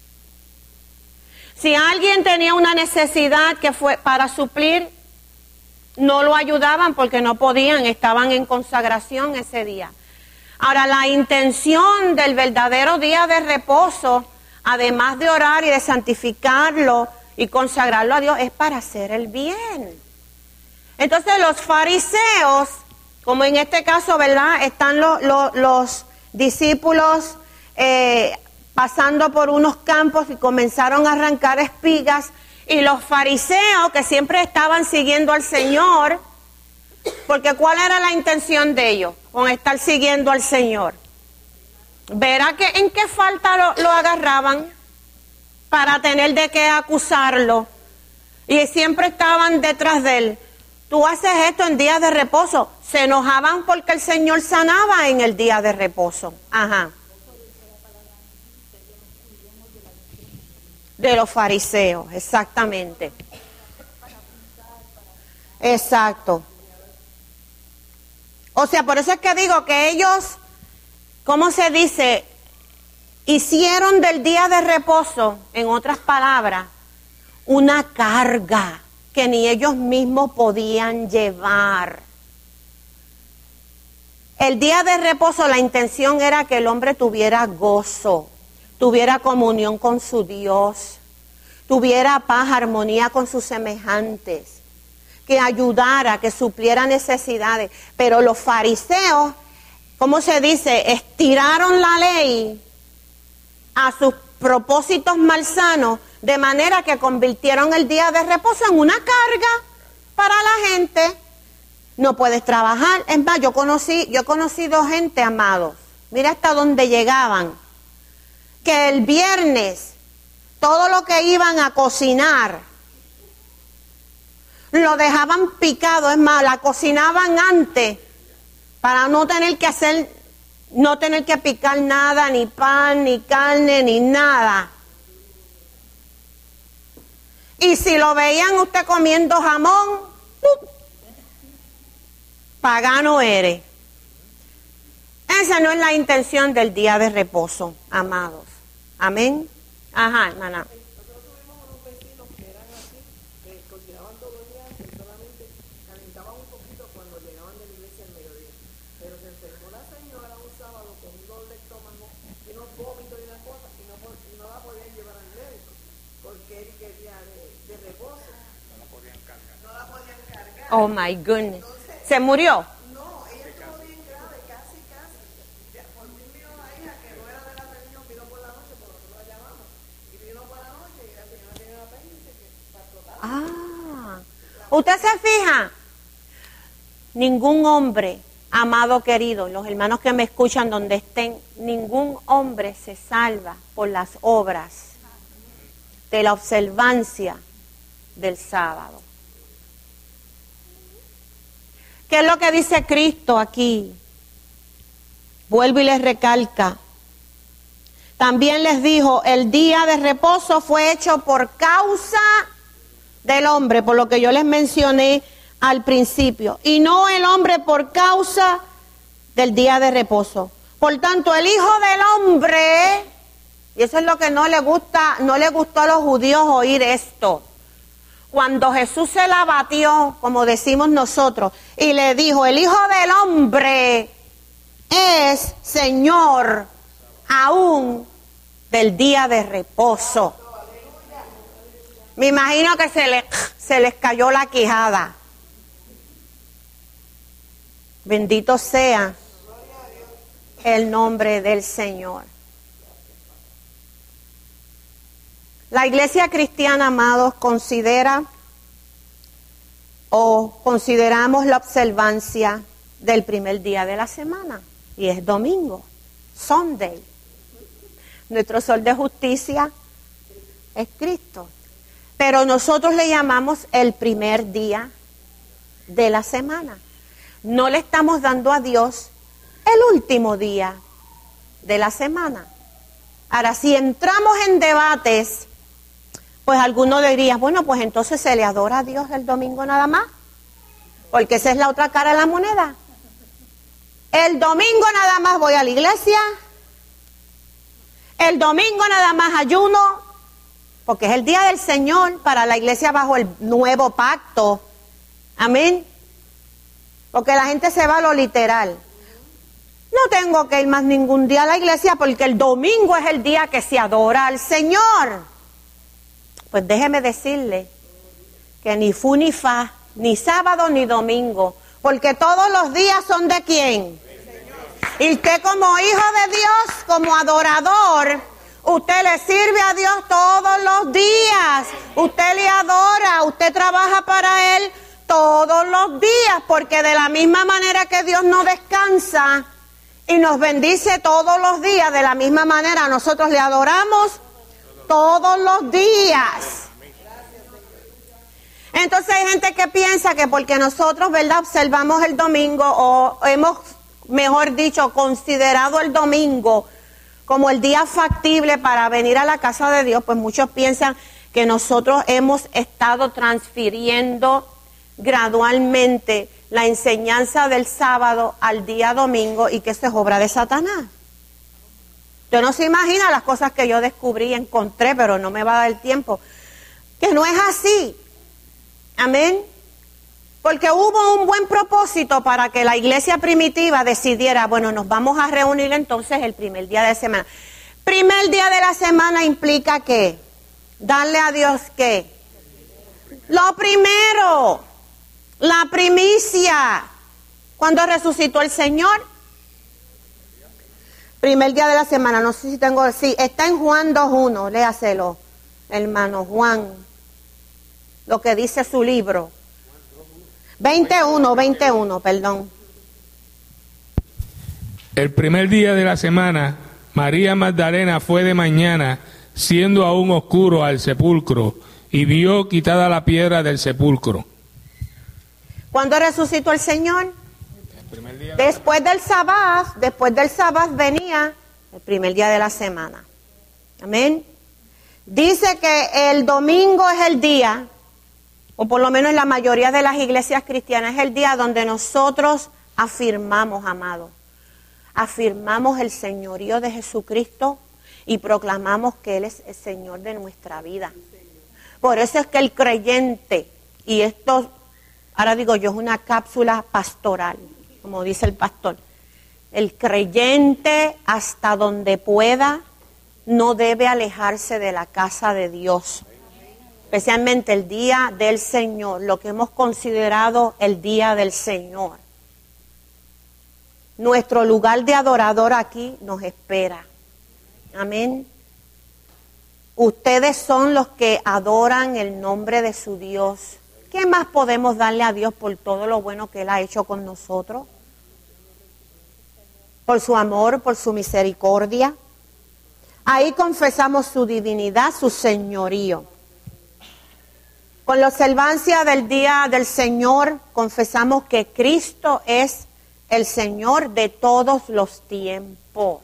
Si alguien tenía una necesidad que fue para suplir, no lo ayudaban porque no podían, estaban en consagración ese día. Ahora, la intención del verdadero día de reposo, además de orar y de santificarlo y consagrarlo a Dios, es para hacer el bien. Entonces los fariseos, como en este caso, ¿verdad? Están lo, lo, los discípulos eh, pasando por unos campos y comenzaron a arrancar espigas, y los fariseos, que siempre estaban siguiendo al Señor, porque ¿cuál era la intención de ellos con estar siguiendo al Señor? Verá que en qué falta lo, lo agarraban para tener de qué acusarlo, y siempre estaban detrás de él. Tú haces esto en días de reposo. Se enojaban porque el Señor sanaba en el día de reposo. Ajá. De los fariseos, exactamente. Exacto. O sea, por eso es que digo que ellos, ¿cómo se dice? Hicieron del día de reposo, en otras palabras, una carga que ni ellos mismos podían llevar. El día de reposo, la intención era que el hombre tuviera gozo, tuviera comunión con su Dios, tuviera paz, armonía con sus semejantes, que ayudara, que supliera necesidades. Pero los fariseos, ¿cómo se dice? Estiraron la ley a sus propósitos malsanos, de manera que convirtieron el día de reposo en una carga para la gente. No puedes trabajar. Es más, yo conocí, yo he conocido gente, amados, mira hasta dónde llegaban, que el viernes todo lo que iban a cocinar lo dejaban picado. Es más, la cocinaban antes para no tener que hacer, no tener que picar nada, ni pan, ni carne, ni nada. Y si lo veían usted comiendo jamón, ¡pup!, pagano eres. Esa no es la intención del día de reposo, amados. Amén. Ajá, hermana. Nosotros tuvimos unos vecinos que eran así, que cocinaban todos los días y solamente calentaban un poquito cuando llegaban de la iglesia al mediodía. Pero se enfermó la señora un sábado con un dolor de estómago y unos vómitos y una cosa, y no, y no la podían llevar al médico, porque él quería de, de reposo. No la podían cargar. No la podían cargar. Oh my goodness. Entonces, ¿se murió? No, ella estuvo bien grave, casi, casi. Ya, por fin vino la hija, que no era de la reunión, vino por la noche, por nosotros la llamamos. Y vino por la noche y la señora tenía una apéndice que está explotada. Ah, usted se fija, ningún hombre Amado querido, los hermanos que me escuchan donde estén, ningún hombre se salva por las obras de la observancia del sábado. ¿Qué es lo que dice Cristo aquí? Vuelvo y les recalca. También les dijo, el día de reposo fue hecho por causa del hombre, por lo que yo les mencioné al principio, y no el hombre por causa del día de reposo. Por tanto, el Hijo del Hombre, y eso es lo que no le gusta, no le gustó a los judíos oír esto. Cuando Jesús se la batió, como decimos nosotros, y le dijo, el Hijo del Hombre es Señor aún del día de reposo. Me imagino que se, le, se les cayó la quijada. Bendito sea el nombre del Señor. La iglesia cristiana, amados, considera o consideramos la observancia del primer día de la semana, y es domingo, Sunday. Nuestro sol de justicia es Cristo, pero nosotros le llamamos el primer día de la semana. No le estamos dando a Dios el último día de la semana. Ahora, si entramos en debates, pues alguno diría, bueno, pues entonces se le adora a Dios el domingo nada más, porque esa es la otra cara de la moneda. El domingo nada más voy a la iglesia, el domingo nada más ayuno, porque es el día del Señor para la iglesia bajo el nuevo pacto. Amén. Porque la gente se va a lo literal. No tengo que ir más ningún día a la iglesia porque el domingo es el día que se adora al Señor. Pues déjeme decirle que ni fu ni fa, ni sábado ni domingo, porque todos los días son de quién. Y usted como hijo de Dios, como adorador, usted le sirve a Dios todos los días. Usted le adora, usted trabaja para Él todos los días, porque de la misma manera que Dios no descansa y nos bendice todos los días, de la misma manera nosotros le adoramos todos los días. Entonces hay gente que piensa que porque nosotros, ¿verdad?, observamos el domingo, o hemos, mejor dicho, considerado el domingo como el día factible para venir a la casa de Dios, pues muchos piensan que nosotros hemos estado transfiriendo gradualmente la enseñanza del sábado al día domingo, y que eso es obra de Satanás. Usted no se imagina las cosas que yo descubrí y encontré, pero no me va a dar el tiempo, que no es así. Amén. Porque hubo un buen propósito para que la iglesia primitiva decidiera, bueno, nos vamos a reunir entonces el primer día de la semana. Primer día de la semana implica ¿qué? Darle a Dios ¿qué? Lo primero, la primicia. ¿Cuándo resucitó el Señor? Primer día de la semana, no sé si tengo, sí, está en Juan dos uno, léaselo, hermano Juan, lo que dice su libro. veintiuno, veintiuno, perdón. El primer día de la semana, María Magdalena fue de mañana, siendo aún oscuro, al sepulcro, y vio quitada la piedra del sepulcro. ¿Cuándo resucitó el Señor? Después del sabbat, después del sabbat venía el primer día de la semana. Amén. Dice que el domingo es el día, o por lo menos en la mayoría de las iglesias cristianas, es el día donde nosotros afirmamos, amados, afirmamos el señorío de Jesucristo y proclamamos que Él es el Señor de nuestra vida. Por eso es que el creyente, y esto, ahora digo yo, es una cápsula pastoral, como dice el pastor, el creyente hasta donde pueda no debe alejarse de la casa de Dios, especialmente el día del Señor, lo que hemos considerado el día del Señor. Nuestro lugar de adorador aquí nos espera. Amén. Ustedes son los que adoran el nombre de su Dios. ¿Qué más podemos darle a Dios por todo lo bueno que Él ha hecho con nosotros? por su amor, por su misericordia. Ahí confesamos su divinidad, su señorío. Con la observancia del Día del Señor, confesamos que Cristo es el Señor de todos los tiempos.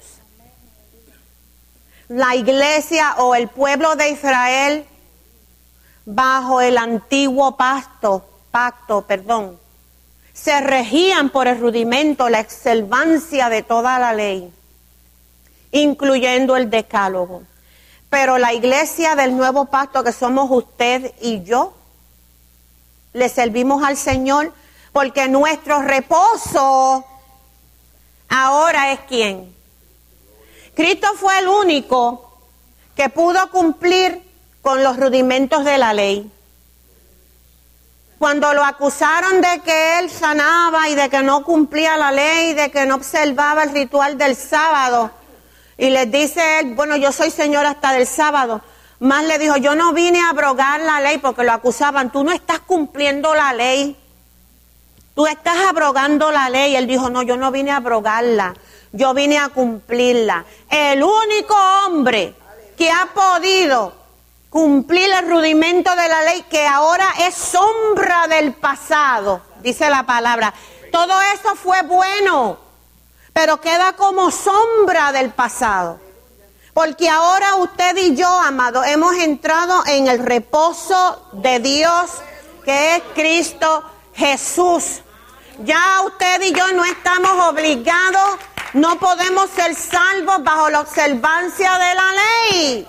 La iglesia o el pueblo de Israel, bajo el antiguo pacto, pacto, perdón, se regían por el rudimento, la observancia de toda la ley, incluyendo el decálogo. Pero la iglesia del nuevo pacto, que somos usted y yo, le servimos al Señor porque nuestro reposo ahora es ¿quién? Cristo fue el único que pudo cumplir con los rudimentos de la ley. Cuando lo acusaron de que él sanaba y de que no cumplía la ley, de que no observaba el ritual del sábado, y les dice él, bueno, yo soy Señor hasta del sábado, más le dijo, yo no vine a abrogar la ley, porque lo acusaban, tú no estás cumpliendo la ley, tú estás abrogando la ley. Él dijo, no, yo no vine a abrogarla, yo vine a cumplirla. El único hombre que ha podido cumplir el rudimento de la ley, que ahora es sombra del pasado, dice la palabra. Todo eso fue bueno, pero queda como sombra del pasado. Porque ahora usted y yo, amado, hemos entrado en el reposo de Dios, que es Cristo Jesús. Ya usted y yo no estamos obligados, no podemos ser salvos bajo la observancia de la ley.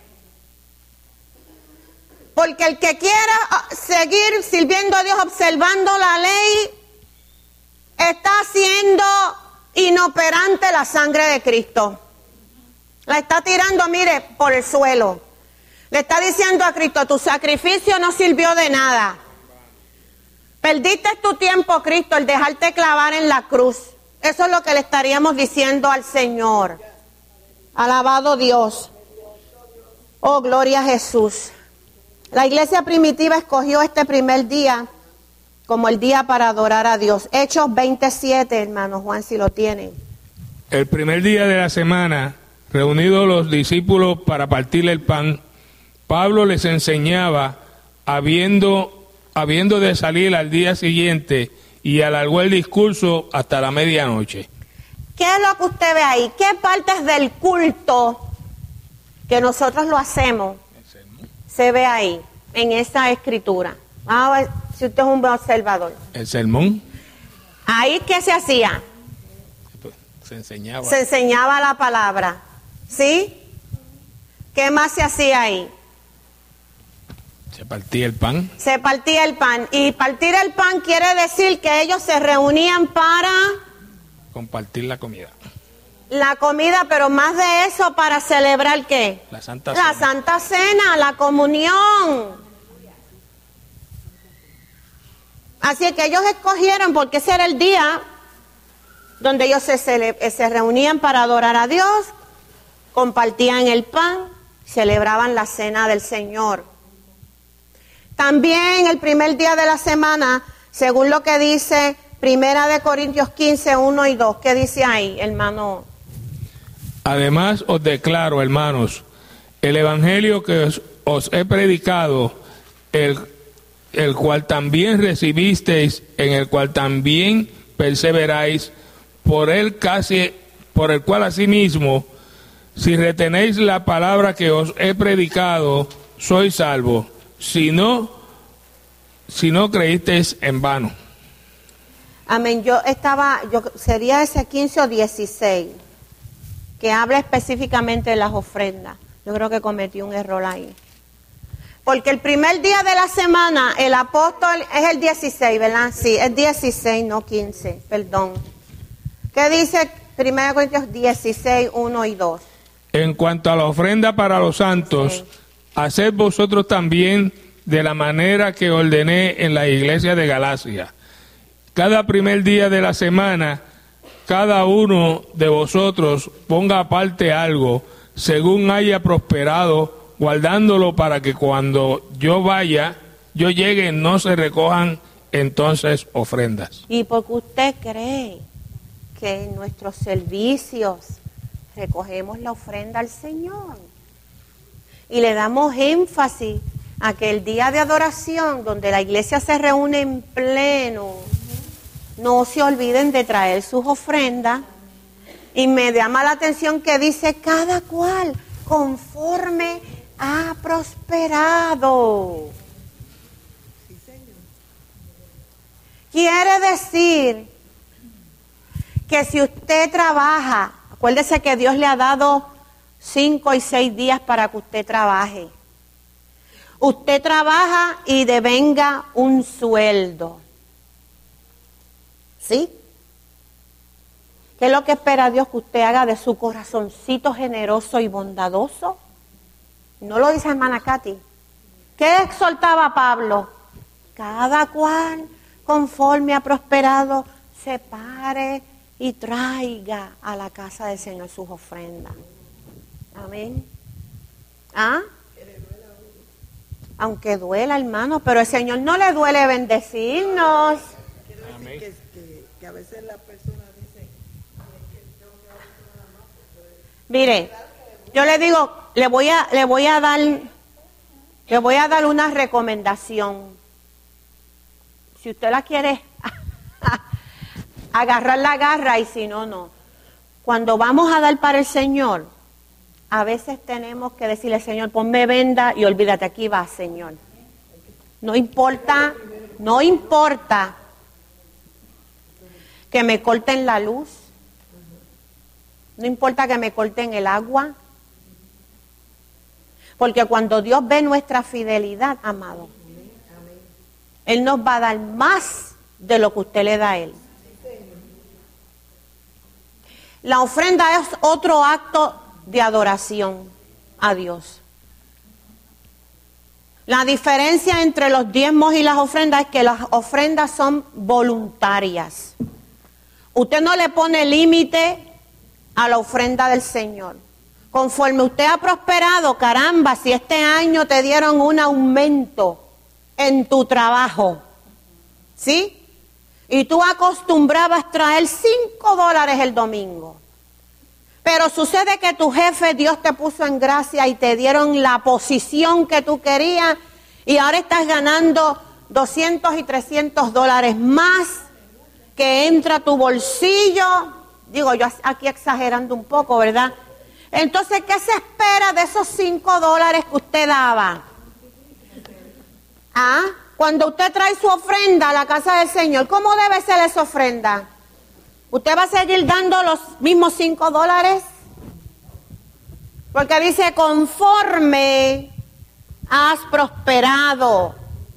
Porque el que quiera seguir sirviendo a Dios observando la ley, está haciendo inoperante la sangre de Cristo. La está tirando, mire, por el suelo. Le está diciendo a Cristo, tu sacrificio no sirvió de nada. Perdiste tu tiempo, Cristo, el dejarte clavar en la cruz. Eso es lo que le estaríamos diciendo al Señor. Alabado Dios. Oh, gloria a Jesús. La iglesia primitiva escogió este primer día como el día para adorar a Dios. Hechos veintisiete, hermano Juan, si lo tienen. El primer día de la semana, reunidos los discípulos para partir el pan, Pablo les enseñaba, habiendo, habiendo de salir al día siguiente, y alargó el discurso hasta la medianoche. ¿Qué es lo que usted ve ahí? ¿Qué partes del culto que nosotros lo hacemos se ve ahí, en esa escritura? Vamos a ver si usted es un buen observador. El sermón. Ahí, ¿qué se hacía? Se enseñaba. Se enseñaba la palabra. ¿Sí? ¿Qué más se hacía ahí? Se partía el pan. Se partía el pan. Y partir el pan quiere decir que ellos se reunían para compartir la comida. La comida, pero más de eso, para celebrar ¿qué? La Santa La Cena. Santa Cena, la comunión. Así que ellos escogieron, porque ese era el día donde ellos se, cele- se reunían para adorar a Dios, compartían el pan, celebraban la cena del Señor. También el primer día de la semana, según lo que dice Primera de Corintios quince, uno y dos, ¿qué dice ahí, hermano? Además os declaro, hermanos, el evangelio que os, os he predicado, el, el cual también recibisteis, en el cual también perseveráis, por él casi, por el cual asimismo, si retenéis la palabra que os he predicado, sois salvos. Si no, si no creísteis en vano. Amén. Yo estaba, yo sería ese quince o dieciséis, que habla específicamente de las ofrendas. Yo creo que cometí un error ahí. Porque el primer día de la semana, el apóstol, es el dieciséis, ¿verdad? Sí, es dieciséis, no quince, perdón. ¿Qué dice Primera de Corintios dieciséis, uno y dos? En cuanto a la ofrenda para los santos, Sí. haced vosotros también de la manera que ordené en la iglesia de Galacia. Cada primer día de la semana, cada uno de vosotros ponga aparte algo, según haya prosperado, guardándolo para que cuando yo vaya, yo llegue, no se recojan entonces ofrendas. Y porque usted cree que en nuestros servicios recogemos la ofrenda al Señor y le damos énfasis a que el día de adoración, donde la iglesia se reúne en pleno, no se olviden de traer sus ofrendas. Y me llama la atención que dice cada cual conforme ha prosperado. Sí, Señor. Quiere decir que si usted trabaja, acuérdese que Dios le ha dado cinco y seis días para que usted trabaje. Usted trabaja y devenga un sueldo. ¿Sí? ¿Qué es lo que espera Dios que usted haga de su corazoncito generoso y bondadoso? No lo dice hermana Katy. ¿Qué exhortaba Pablo? Cada cual, conforme ha prosperado, se pare y traiga a la casa del Señor sus ofrendas. Amén. ¿Ah? Aunque duela, hermano, pero el Señor no le duele bendecirnos. Quiero decir que, que, que a veces las personas dicen que tengo que dar nada más. Mire, yo le digo, le voy a, le voy a dar, le voy a dar una recomendación. Si usted la quiere agarrar, la agarra, y si no, no. Cuando vamos a dar para el Señor, a veces tenemos que decirle, Señor, ponme venda y olvídate, aquí va, Señor. No importa, no importa que me corten la luz, no importa que me corten el agua, porque cuando Dios ve nuestra fidelidad, amado, Él nos va a dar más de lo que usted le da a Él. La ofrenda es otro acto de adoración a Dios. La diferencia entre los diezmos y las ofrendas es que las ofrendas son voluntarias. Usted no le pone límite a la ofrenda del Señor. Conforme usted ha prosperado, caramba, si este año te dieron un aumento en tu trabajo, ¿sí? Y tú acostumbrabas traer cinco dólares el domingo. Pero sucede que tu jefe, Dios te puso en gracia y te dieron la posición que tú querías y ahora estás ganando doscientos y trescientos dólares más que entra a tu bolsillo. Digo yo aquí exagerando un poco, ¿verdad? Entonces, ¿qué se espera de esos cinco dólares que usted daba? ¿Ah? Cuando usted trae su ofrenda a la casa del Señor, ¿cómo debe ser esa ofrenda? ¿Usted va a seguir dando los mismos cinco dólares? Porque dice, conforme has prosperado.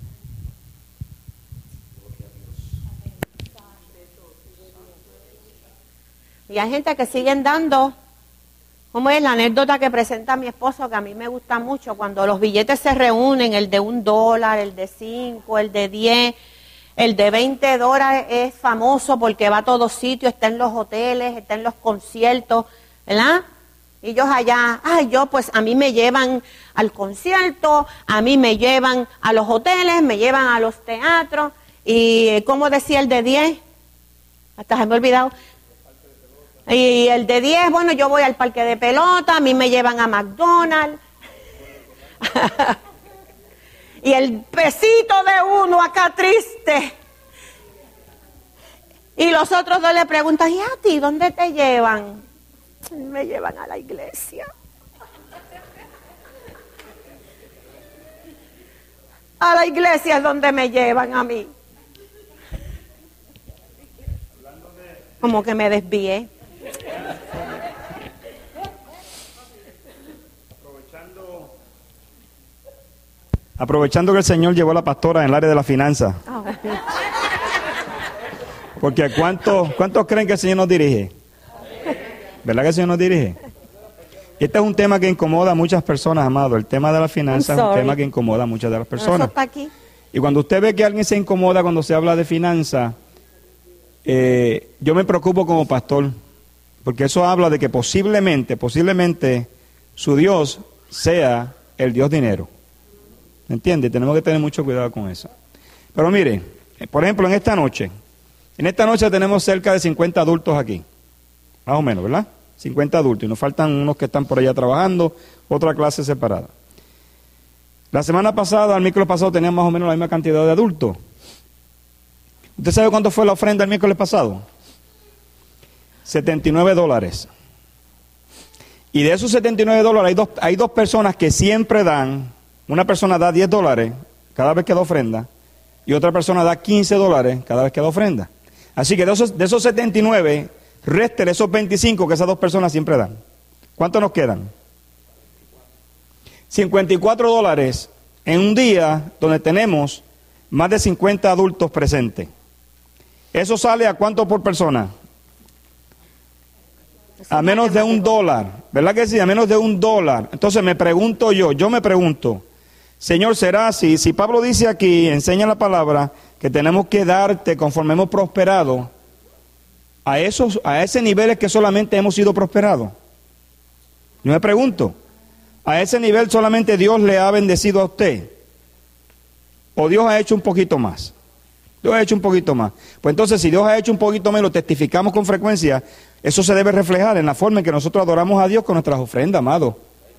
Y hay gente que siguen dando, como es la anécdota que presenta mi esposo, que a mí me gusta mucho, cuando los billetes se reúnen, el de un dólar, el de cinco, el de diez... El de veinte dólares es famoso porque va a todos sitios, está en los hoteles, está en los conciertos, ¿verdad? Y ellos allá, ay, yo pues a mí me llevan al concierto, a mí me llevan a los hoteles, me llevan a los teatros. Y ¿cómo decía el de diez? Hasta se me ha olvidado. Y el de diez, bueno, yo voy al parque de pelota, a mí me llevan a McDonald's. Y el pesito de uno acá triste. Y los otros dos le preguntan, ¿y a ti dónde te llevan? Me llevan a la iglesia. A la iglesia es donde me llevan a mí. Como que me desvié. Aprovechando que el Señor llevó a la pastora en el área de la finanza. Oh. Porque ¿cuántos cuántos creen que el Señor nos dirige? ¿Verdad que el Señor nos dirige? Este es un tema que incomoda a muchas personas, amado. El tema de la finanza es un tema que incomoda a muchas de las personas. Eso está aquí. Y cuando usted ve que alguien se incomoda cuando se habla de finanza, eh, yo me preocupo como pastor. Porque eso habla de que posiblemente, posiblemente su Dios sea el Dios dinero. ¿Me entiende? Tenemos que tener mucho cuidado con eso. Pero mire, por ejemplo, en esta noche, en esta noche tenemos cerca de cincuenta adultos aquí. más o menos, ¿verdad? cincuenta adultos, y nos faltan unos que están por allá trabajando, otra clase separada. La semana pasada, el miércoles pasado, teníamos más o menos la misma cantidad de adultos. ¿Usted sabe cuánto fue la ofrenda el miércoles pasado? setenta y nueve dólares. Y de esos setenta y nueve dólares hay dos, hay dos personas que siempre dan. Una persona da diez dólares cada vez que da ofrenda y otra persona da quince dólares cada vez que da ofrenda. Así que de esos, de esos setenta y nueve, réstele esos veinticinco que esas dos personas siempre dan. ¿Cuántos nos quedan? cincuenta y cuatro dólares en un día donde tenemos más de cincuenta adultos presentes. ¿Eso sale a cuánto por persona? A menos de un dólar, ¿verdad que sí? A menos de un dólar. Entonces me pregunto yo, yo me pregunto, Señor, ¿será así? Si Pablo dice aquí, enseña la palabra, que tenemos que darte conforme hemos prosperado, a esos, a ese nivel es que solamente hemos sido prosperados. Yo me pregunto, ¿a ese nivel solamente Dios le ha bendecido a usted? ¿O Dios ha hecho un poquito más? Dios ha hecho un poquito más. Pues entonces, si Dios ha hecho un poquito más y lo testificamos con frecuencia, eso se debe reflejar en la forma en que nosotros adoramos a Dios con nuestras ofrendas, amados.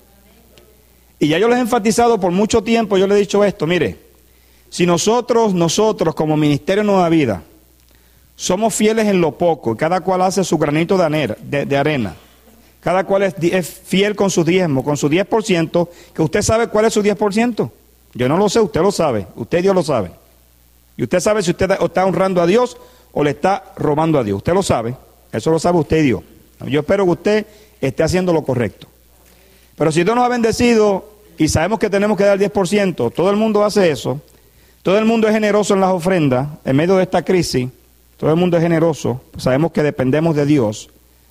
Y ya yo les he enfatizado por mucho tiempo, yo les he dicho esto, mire, si nosotros, nosotros como Ministerio Nueva Vida, somos fieles en lo poco, cada cual hace su granito de arena, de, de arena, cada cual es, es fiel con su diezmo, con su diez por ciento, que usted sabe cuál es su diez por ciento. Yo no lo sé, usted lo sabe, usted y Dios lo sabe. Y usted sabe si usted está honrando a Dios o le está robando a Dios, usted lo sabe, eso lo sabe usted y Dios. Yo espero que usted esté haciendo lo correcto. Pero si Dios nos ha bendecido y sabemos que tenemos que dar el diez por ciento, todo el mundo hace eso, todo el mundo es generoso en las ofrendas, en medio de esta crisis, todo el mundo es generoso, sabemos que dependemos de Dios.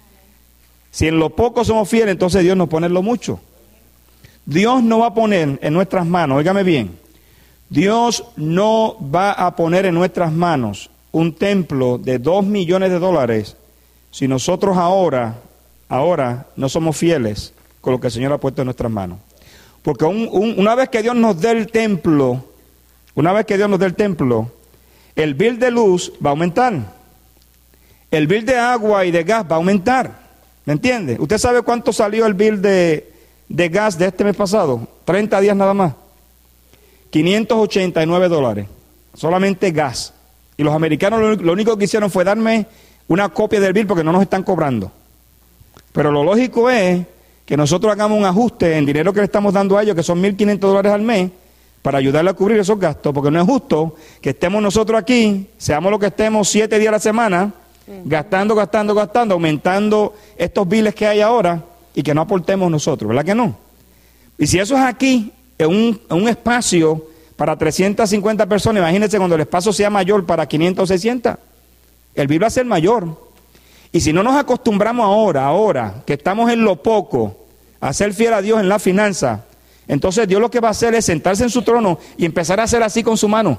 Si en lo poco somos fieles, entonces Dios nos pone en lo mucho. Dios no va a poner en nuestras manos, óigame bien, Dios no va a poner en nuestras manos un templo de dos millones de dólares si nosotros ahora, ahora no somos fieles con lo que el Señor ha puesto en nuestras manos. Porque un, un, una vez que Dios nos dé el templo, una vez que Dios nos dé el templo, el bill de luz va a aumentar. El bill de agua y de gas va a aumentar. ¿Me entiende? ¿Usted sabe cuánto salió el bill de, de gas de este mes pasado? treinta días nada más. quinientos ochenta y nueve dólares. Solamente gas. Y los americanos lo, lo único que hicieron fue darme una copia del bill porque no nos están cobrando. Pero lo lógico es que nosotros hagamos un ajuste en dinero que le estamos dando a ellos, que son mil quinientos dólares al mes, para ayudarle a cubrir esos gastos, porque no es justo que estemos nosotros aquí, seamos lo que estemos siete días a la semana, uh-huh. gastando, gastando, gastando, aumentando estos biles que hay ahora, y que no aportemos nosotros, ¿verdad que no? Y si eso es aquí, en un, en un espacio para trescientas cincuenta personas, imagínense cuando el espacio sea mayor para quinientas o seiscientas, el bill va a ser mayor. Y si no nos acostumbramos ahora, ahora, que estamos en lo poco, a ser fiel a Dios en la finanza, entonces Dios lo que va a hacer es sentarse en su trono y empezar a hacer así con su mano.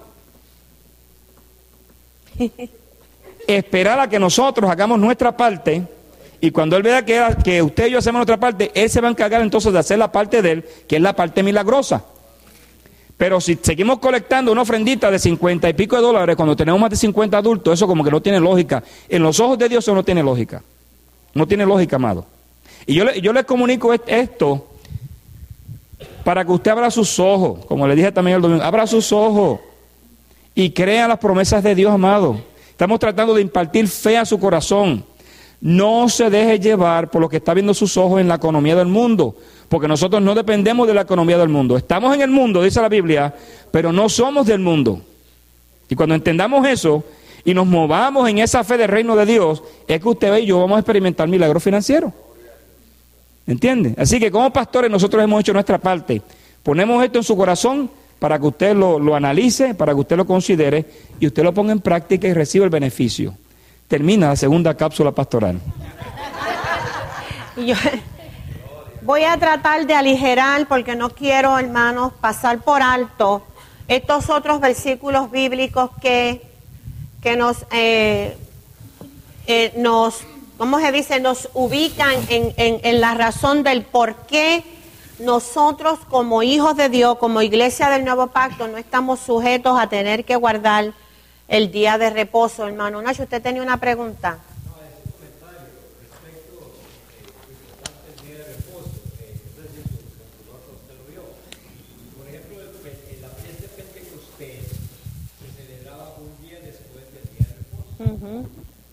Esperar a que nosotros hagamos nuestra parte, y cuando Él vea que, que usted y yo hacemos nuestra parte, Él se va a encargar entonces de hacer la parte de Él, que es la parte milagrosa. Pero si seguimos colectando una ofrendita de cincuenta y pico de dólares cuando tenemos más de cincuenta adultos, eso como que no tiene lógica. En los ojos de Dios eso no tiene lógica. No tiene lógica, amado. Y yo, yo les comunico esto para que usted abra sus ojos, como le dije también el domingo, abra sus ojos y crea las promesas de Dios, amado. Estamos tratando de impartir fe a su corazón. No se deje llevar por lo que está viendo sus ojos en la economía del mundo, porque nosotros no dependemos de la economía del mundo. Estamos en el mundo, dice la Biblia, pero no somos del mundo. Y cuando entendamos eso y nos movamos en esa fe del reino de Dios, es que usted y yo vamos a experimentar milagros financieros. ¿Entiende? Así que como pastores nosotros hemos hecho nuestra parte. Ponemos esto en su corazón para que usted lo, lo analice, para que usted lo considere y usted lo ponga en práctica y reciba el beneficio. Termina la segunda cápsula pastoral. Y yo voy a tratar de aligerar, porque no quiero, hermanos, pasar por alto estos otros versículos bíblicos que, que nos, eh, eh, nos, ¿cómo se dice? Nos ubican en, en, en la razón del por qué nosotros como hijos de Dios, como iglesia del Nuevo Pacto, no estamos sujetos a tener que guardar el día de reposo, hermano. Nacho, ¿usted tenía una pregunta? No, es un comentario respecto Ujú.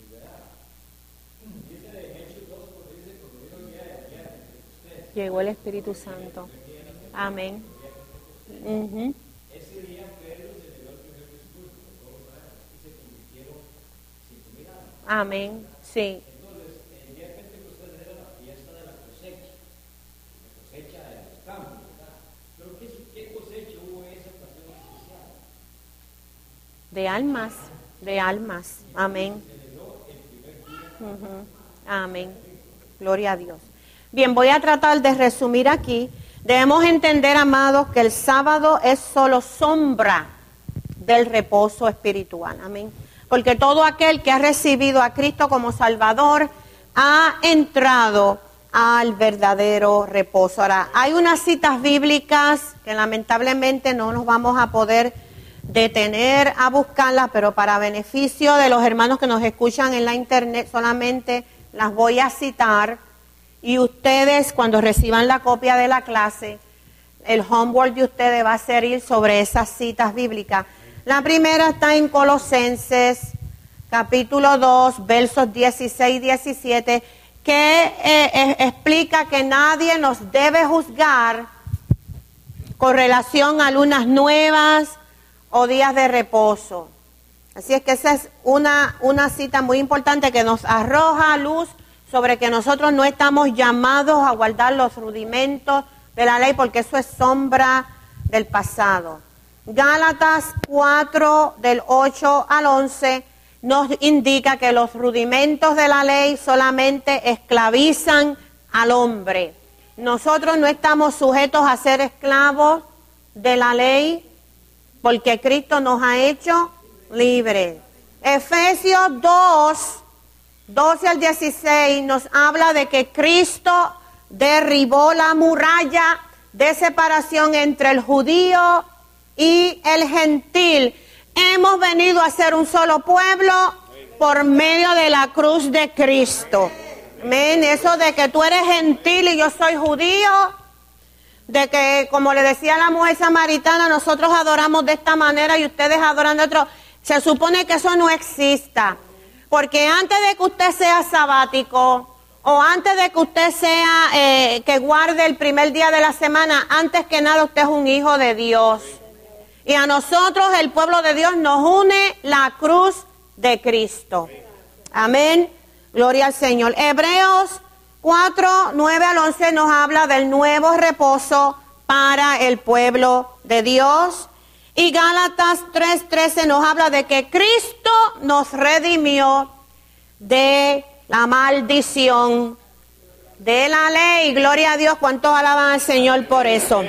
Llegó el Espíritu Santo. Amén. Ujú. Amén. Sí. De almas, de almas. Amén. Ujú. Amén. Gloria a Dios. Bien, voy a tratar de resumir aquí. Debemos entender, amados, que el sábado es solo sombra del reposo espiritual. Amén. Porque todo aquel que ha recibido a Cristo como Salvador ha entrado al verdadero reposo. Ahora, hay unas citas bíblicas que lamentablemente no nos vamos a poder detener a buscarlas, pero para beneficio de los hermanos que nos escuchan en la internet solamente las voy a citar, y ustedes cuando reciban la copia de la clase, el homework de ustedes va a ser ir sobre esas citas bíblicas. La primera está en Colosenses capítulo dos, versos dieciséis y diecisiete, que eh, eh, explica que nadie nos debe juzgar con relación a lunas nuevas o días de reposo. Así es que esa es una, una cita muy importante que nos arroja luz sobre que nosotros no estamos llamados a guardar los rudimentos de la ley, porque eso es sombra del pasado. Gálatas cuatro, del ocho al once, nos indica que los rudimentos de la ley solamente esclavizan al hombre. Nosotros no estamos sujetos a ser esclavos de la ley, porque Cristo nos ha hecho libres. Efesios dos, doce al dieciséis nos habla de que Cristo derribó la muralla de separación entre el judío y el gentil. Hemos venido a ser un solo pueblo por medio de la cruz de Cristo. Amén. Eso de que tú eres gentil y yo soy judío, de que, como le decía la mujer samaritana, nosotros adoramos de esta manera y ustedes adoran de otro, se supone que eso no exista. Porque antes de que usted sea sabático, o antes de que usted sea, eh, que guarde el primer día de la semana, antes que nada usted es un hijo de Dios. Y a nosotros, el pueblo de Dios, nos une la cruz de Cristo. Amén. Gloria al Señor. Hebreos cuatro, nueve al once nos habla del nuevo reposo para el pueblo de Dios. Y Gálatas tres, trece nos habla de que Cristo nos redimió de la maldición de la ley. Gloria a Dios, cuántos alaban al Señor por eso.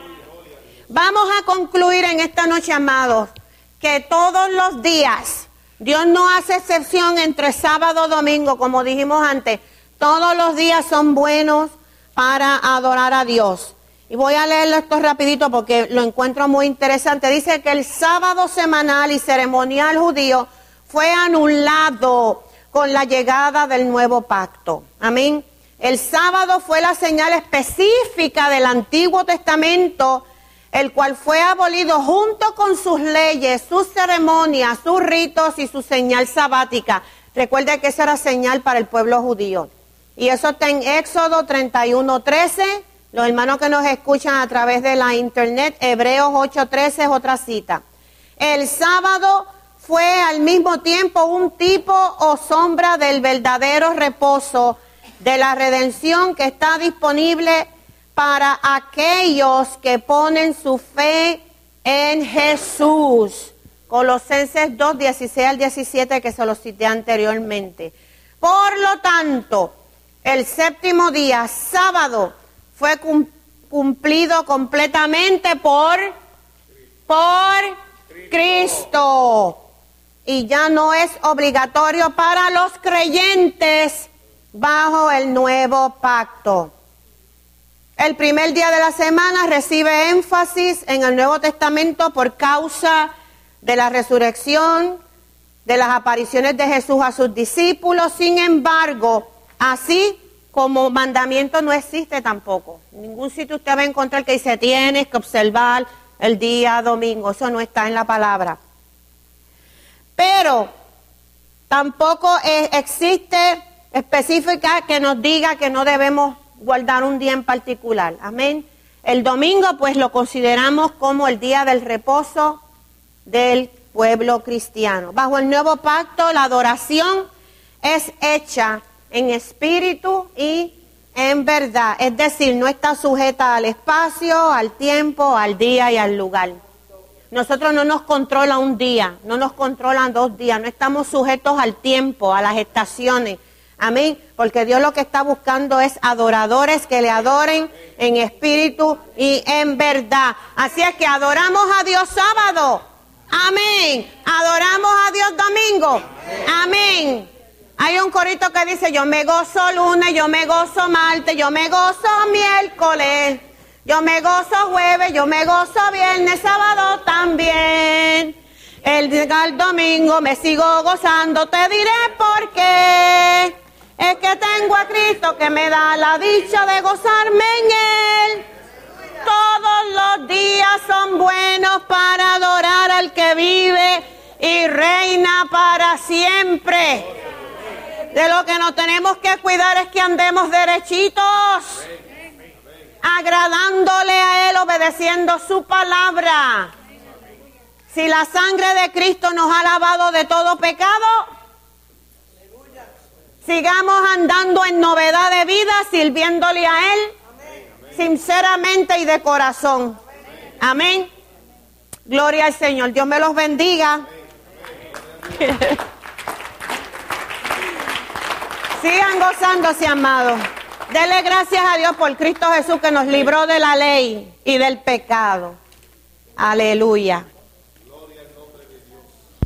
Vamos a concluir en esta noche, amados, que todos los días, Dios no hace excepción entre sábado y domingo, como dijimos antes. Todos los días son buenos para adorar a Dios. Y voy a leerlo esto rapidito porque lo encuentro muy interesante. Dice que el sábado semanal y ceremonial judío fue anulado con la llegada del nuevo pacto. Amén. El sábado fue la señal específica del Antiguo Testamento, el cual fue abolido junto con sus leyes, sus ceremonias, sus ritos y su señal sabática. Recuerde que esa era señal para el pueblo judío. Y eso está en Éxodo treinta y uno, trece. Los hermanos que nos escuchan a través de la internet, Hebreos ocho, trece es otra cita. El sábado fue al mismo tiempo un tipo o sombra del verdadero reposo de la redención que está disponible para aquellos que ponen su fe en Jesús. Colosenses dos, dieciséis al diecisiete, que se lo cité anteriormente. Por lo tanto, el séptimo día, sábado, fue cumplido completamente por, por Cristo. Y ya no es obligatorio para los creyentes bajo el nuevo pacto. El primer día de la semana recibe énfasis en el Nuevo Testamento por causa de la resurrección, de las apariciones de Jesús a sus discípulos. Sin embargo, así como mandamiento no existe tampoco. En ningún sitio usted va a encontrar que dice tienes que observar el día domingo. Eso no está en la palabra. Pero Tampoco eh, existe específica que nos diga que no debemos guardar un día en particular. Amén. El domingo pues lo consideramos como el día del reposo del pueblo cristiano. Bajo el nuevo pacto, la adoración es hecha en espíritu y en verdad. Es decir, no está sujeta al espacio, al tiempo, al día y al lugar. Nosotros no nos controla un día, no nos controlan dos días, no estamos sujetos al tiempo, a las estaciones. Amén, porque Dios lo que está buscando es adoradores que le adoren en espíritu y en verdad. Así es que adoramos a Dios sábado. Amén. Adoramos a Dios domingo. Amén. Hay un corito que dice, yo me gozo lunes, yo me gozo martes, yo me gozo miércoles, yo me gozo jueves, yo me gozo viernes, sábado también. El, el domingo me sigo gozando, te diré por qué. Es que tengo a Cristo que me da la dicha de gozarme en Él. Todos los días son buenos para adorar al que vive y reina para siempre. De lo que nos tenemos que cuidar es que andemos derechitos, agradándole a Él, obedeciendo su palabra. Si la sangre de Cristo nos ha lavado de todo pecado, sigamos andando en novedad de vida, sirviéndole a Él, sinceramente y de corazón. Amén. Gloria al Señor. Dios me los bendiga. Sigan gozándose, amados. Dele gracias a Dios por Cristo Jesús que nos libró de la ley y del pecado. Aleluya.